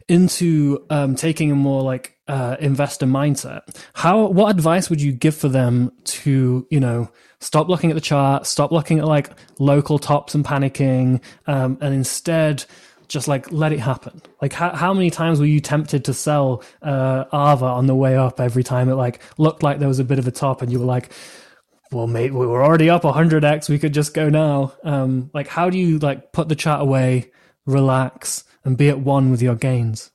into um, taking a more like uh, investor mindset. How what advice would you give for them to, you know, stop looking at the chart, stop looking at like local tops and panicking, um, and instead just like let it happen? Like how, how many times were you tempted to sell uh, A R V A on the way up every time it like looked like there was a bit of a top and you were like, well, mate, we were already up one hundred x, we could just go now. Um, like how do you like put the chart away, relax, and be at one with your gains?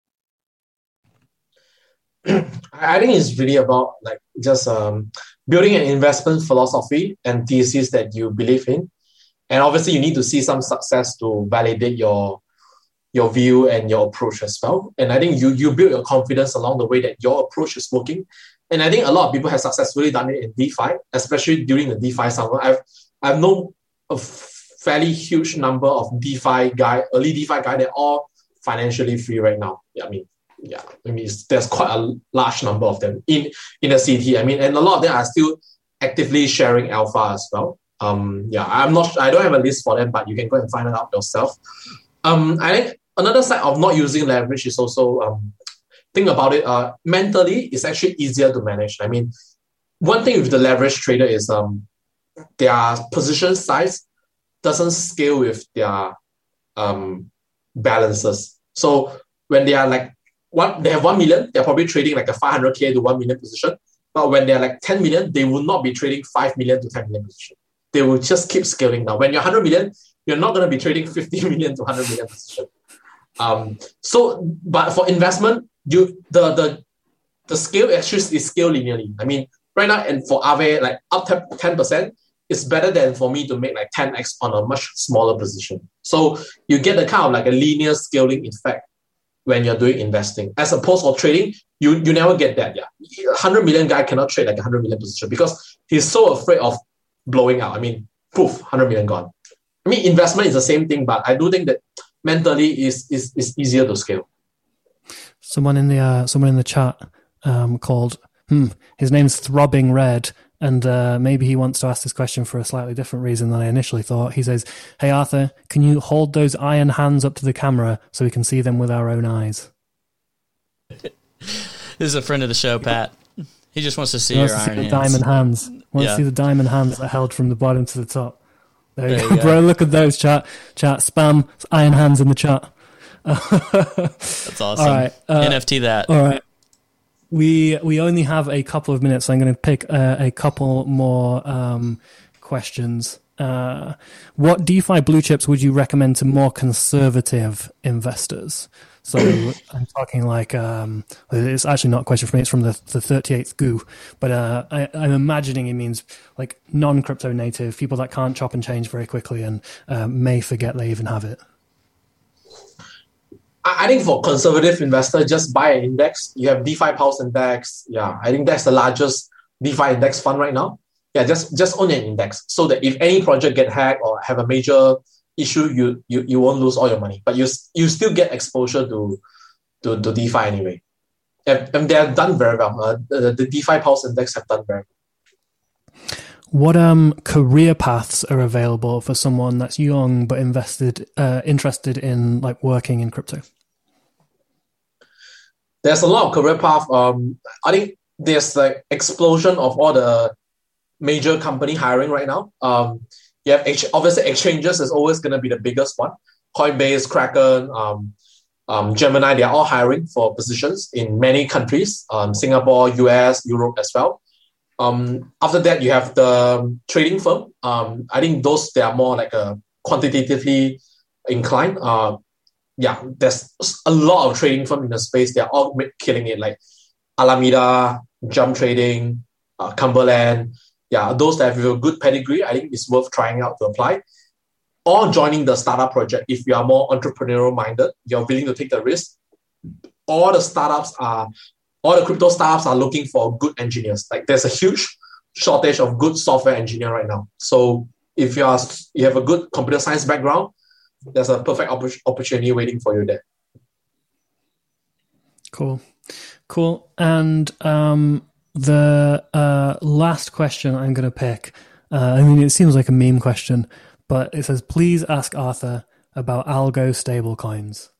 I think it's really about like just um, building an investment philosophy and thesis that you believe in. And obviously you need to see some success to validate your your view and your approach as well. And I think you you build your confidence along the way that your approach is working. And I think a lot of people have successfully done it in DeFi, especially during the DeFi summer. I've I've known a fairly huge number of DeFi guy, early DeFi guy, they're all financially free right now. Yeah, I mean, yeah, I mean, it's, there's quite a large number of them in, in the city. I mean, and a lot of them are still actively sharing alpha as well. Um, yeah, I'm not, I don't have a list for them, but you can go and find it out yourself. Um, I think another side of not using leverage is also, um, think about it, uh, mentally, it's actually easier to manage. I mean, one thing with the leverage trader is um, their position size doesn't scale with their um, balances. So when they are like, one, they have one million, they're probably trading like a five hundred K to one million position. But when they're like ten million, they will not be trading five million to ten million position. They will just keep scaling down. When you're one hundred million, you're not going to be trading fifty million to one hundred million position. Um, so, but for investment, you the the the scale actually is scale linearly. I mean, right now, and for A R V A, like up to ten percent, it's better than for me to make like ten x on a much smaller position. So you get a kind of like a linear scaling effect when you're doing investing. As opposed to trading, you you never get that. Yeah, one hundred million guy cannot trade like a one hundred million position because he's so afraid of blowing out. I mean, poof, one hundred million gone. I mean, investment is the same thing, but I do think that mentally is is is easier to scale. Someone in the uh, someone in the chat um, called hmm, his name's Throbbing Red, and uh, maybe he wants to ask this question for a slightly different reason than I initially thought. He says, "Hey Arthur, can you hold those iron hands up to the camera so we can see them with our own eyes?" This is a friend of the show, Pat. He just wants to see he your wants to iron see the hands. diamond hands. Wants Yeah. to see the diamond hands that are held from the bottom to the top. There, There you you go, go. bro. Look at those, chat. Chat spam iron hands in the chat. That's awesome. All right, uh, N F T that. All right. We we only have a couple of minutes, so I'm going to pick uh, a couple more um, questions. Uh, what DeFi blue chips would you recommend to more conservative investors? So I'm talking like, um, it's actually not a question for me, it's from the, the thirty-eighth Goo, but uh, I, I'm imagining it means like non-crypto native, people that can't chop and change very quickly and uh, may forget they even have it. I think for conservative investor, just buy an index. You have DeFi Pulse Index. Yeah, I think that's the largest DeFi index fund right now. yeah, just just own an index so that if any project get hacked or have a major issue, you you, you won't lose all your money, but you you still get exposure to to, to DeFi anyway. And, and they have done very well. Uh, the, the DeFi Pulse Index have done very well. What um career paths are available for someone that's young but invested uh, interested in like working in crypto? There's a lot of career path. Um, I think there's like explosion of all the major company hiring right now. Um, you have ex- obviously exchanges is always going to be the biggest one. Coinbase, Kraken, um, um, Gemini, they are all hiring for positions in many countries. Um, Singapore, U S, Europe as well. Um, after that, you have the trading firm. Um, I think those they are more like a quantitatively inclined. Uh, yeah, there's a lot of trading firm in the space. They are all killing it, like Alameda, Jump Trading, uh, Cumberland. Yeah, those that have a good pedigree, I think it's worth trying out to apply. Or joining the startup project if you are more entrepreneurial minded, you're willing to take the risk. All the startups are, all the crypto startups are looking for good engineers. Like there's a huge shortage of good software engineer right now. So if you are, you have a good computer science background, there's a perfect opp- opportunity waiting for you there. Cool, cool. And um, the uh, last question I'm going to pick. Uh, I mean, it seems like a meme question. But it says, please ask Arthur about algo stablecoins.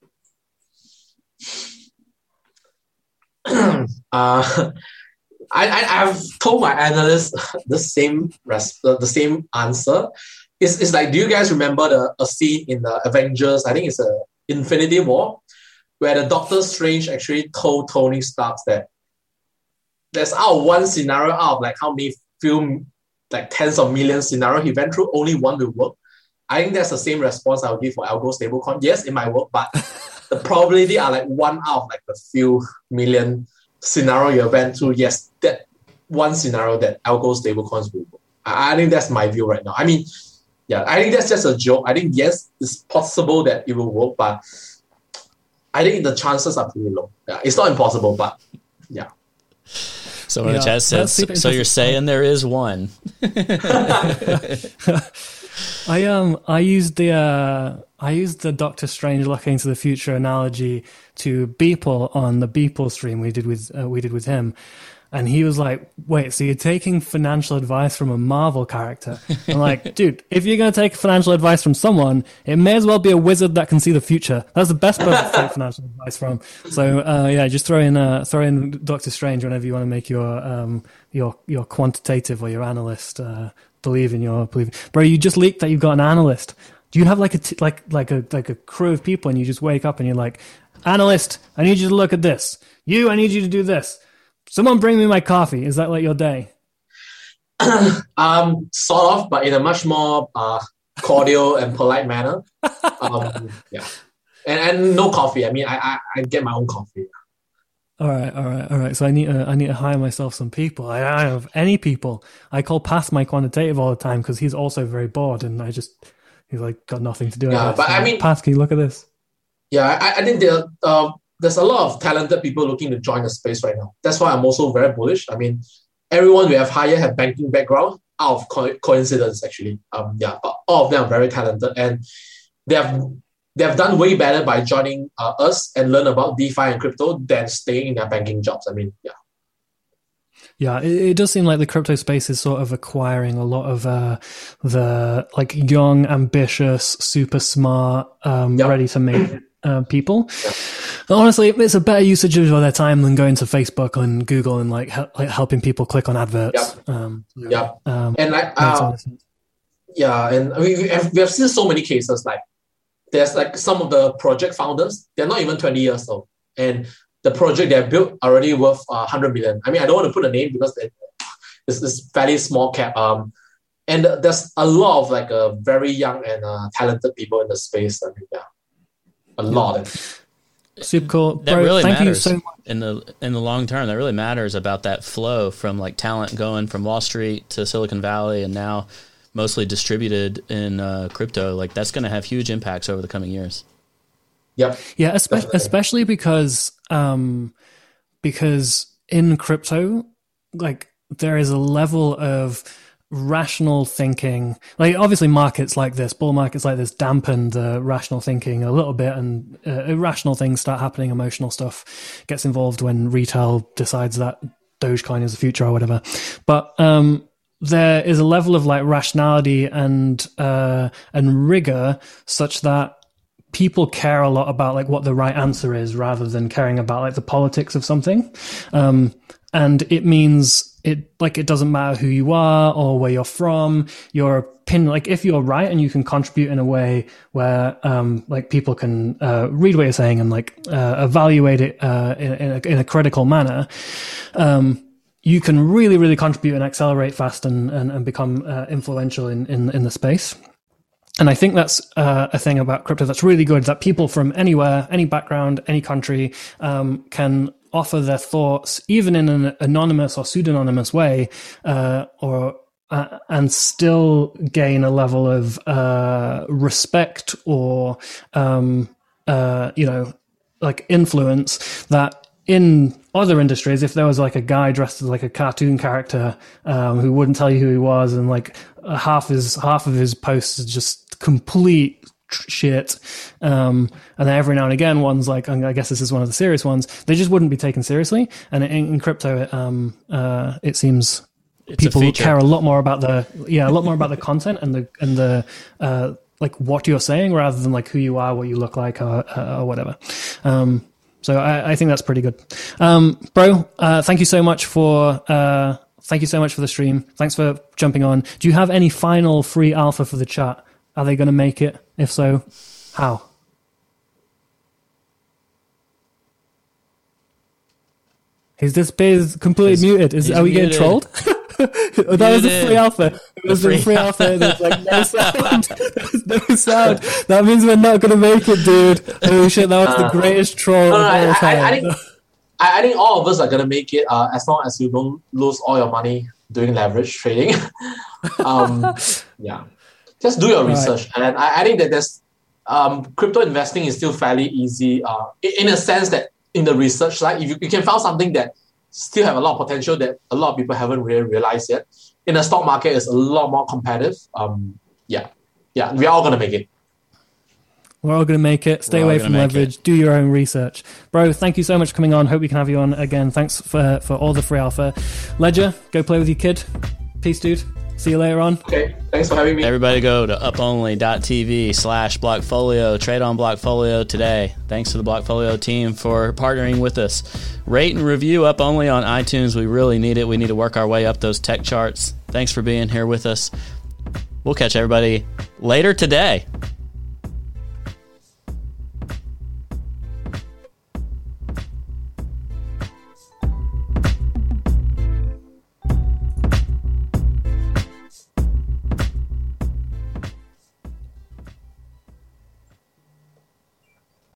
uh, I, I I've told my analysts the same res- the same answer. It's, it's like, do you guys remember the a scene in the Avengers? I think it's a Infinity War, where the Doctor Strange actually told Tony Stark that there's out of one scenario out of like how many film like tens of millions scenario he went through, only one will work. I think that's the same response I would give for algo stablecoin. Yes, it might work, but the probability are like one out of like a few million scenario you went through. Yes, that one scenario that algo stablecoins will work. I, I think that's my view right now. I mean, yeah, I think that's just a joke. I think yes, it's possible that it will work, but I think the chances are pretty low. Yeah, it's not impossible, but yeah. So in the chat says, so, so you're saying there is one. I um I used the uh, I used the Doctor Strange looking to the future analogy to Beeple on the Beeple stream we did with uh, we did with him, and he was like, "Wait, so you're taking financial advice from a Marvel character?" I'm like, "Dude, if you're gonna take financial advice from someone, it may as well be a wizard that can see the future. That's the best person to take financial advice from." So uh, yeah, just throw in uh, throw in Doctor Strange whenever you want to make your um your your quantitative or your analyst. Uh, Believe in your believe, bro. You just leaked that you've got an analyst. Do you have like a t- like like a like a crew of people, and you just wake up and you're like, analyst, I need you to look at this. You, I need you to do this. Someone bring me my coffee. Is that like your day? um, sort of, but in a much more uh, cordial and polite manner. Um, yeah, and and no coffee. I mean, I I, I get my own coffee. All right, all right, all right. So I need to, I need to hire myself some people. I don't have any people. I call Path my quantitative all the time because he's also very bored, and I just he's like got nothing to do. Yeah, but so, I mean, Path, can you look at this? Yeah, I, I think there uh, there's a lot of talented people looking to join the space right now. That's why I'm also very bullish. I mean, everyone we have hired have banking background out of co- coincidence actually. Um, yeah, but all of them are very talented, and they have. They have done way better by joining uh, us and learn about DeFi and crypto than staying in their banking jobs. I mean, yeah. Yeah, it, it does seem like the crypto space is sort of acquiring a lot of uh, the like young, ambitious, super smart, um, Yep. ready to make it uh, people. Yep. Honestly, it's a better usage of their time than going to Facebook and Google and like, hel- like helping people click on adverts. Yep. Um, Yeah. um, And like, makes uh, a lot of sense. yeah, and I mean, we have, we have seen so many cases like there's like some of the project founders, they're not even twenty years old. And the project they built already worth uh, one hundred million. I mean, I don't want to put a name because it, it's, it's fairly small cap. Um, and there's a lot of like uh, very young and uh, talented people in the space. I mean, yeah, a lot. Yeah. Super cool. That Bro, really thank matters you so much. in the in the long term. That really matters about that flow from like talent going from Wall Street to Silicon Valley and now mostly distributed in uh, crypto. Like that's going to have huge impacts over the coming years. Yep. Yeah, especially, especially because um, because in crypto, like there is a level of rational thinking, like obviously markets like this, bull markets like this, dampen the rational thinking a little bit, and uh, irrational things start happening. Emotional stuff gets involved when retail decides that Dogecoin is the future or whatever. But um, there is a level of like rationality and uh, and rigor such that people care a lot about like what the right answer is rather than caring about like the politics of something. Um, and it means it like it doesn't matter who you are or where you're from, your opinion. Like if you're right and you can contribute in a way where um, like people can uh, read what you're saying and like uh, evaluate it uh, in, in, a, in a critical manner, um, you can really, really contribute and accelerate fast and, and, and become uh, influential in, in, in the space. And I think that's uh, a thing about crypto that's really good, that people from anywhere, any background, any country um, can offer their thoughts, even in an anonymous or pseudonymous way, uh, or uh, and still gain a level of uh, respect or, um, uh, you know, like influence that in other industries, if there was like a guy dressed as like a cartoon character um, who wouldn't tell you who he was, and like half his half of his posts is just complete shit, um, and then every now and again one's like, I guess this is one of the serious ones, they just wouldn't be taken seriously. And in, in crypto, it, um, uh, it seems it's people care a lot more about the yeah, a lot more about the content and the and the uh, like what you're saying rather than like who you are, what you look like, or, uh, or whatever. Um, So I, I think that's pretty good. Um, bro, uh, thank you so much for, uh, thank you so much for the stream. Thanks for jumping on. Do you have any final free alpha for the chat? Are they going to make it? If so, how? His display is completely He's, muted. Is, are we muted. getting trolled? That was the free alpha. It was the free, free alpha. There's like no sound. There's no sound. That means we're not going to make it, dude. Holy shit, that was uh, the greatest troll no, no, of all I, time. I, I, think, I, I think all of us are going to make it uh, as long as you don't lose all your money doing leverage trading. um, yeah. Just do your research. Right. And I, I think that there's um, crypto investing is still fairly easy uh, in a sense that in the research side, if you, you can find something that still have a lot of potential that a lot of people haven't really realized yet. In the stock market, it's a lot more competitive. Um, yeah, yeah, we're all gonna make it. We're all gonna make it. Stay away from leverage. It. Do your own research, bro. Thank you so much for coming on. Hope we can have you on again. Thanks for for all the free alpha. Ledger, go play with your kid. Peace, dude. See you later on. Okay, thanks for having me. Everybody go to uponly.tv slash Blockfolio. Trade on Blockfolio today. Thanks to the Blockfolio team for partnering with us. Rate and review Up Only on iTunes. We really need it. We need to work our way up those tech charts. Thanks for being here with us. We'll catch everybody later today.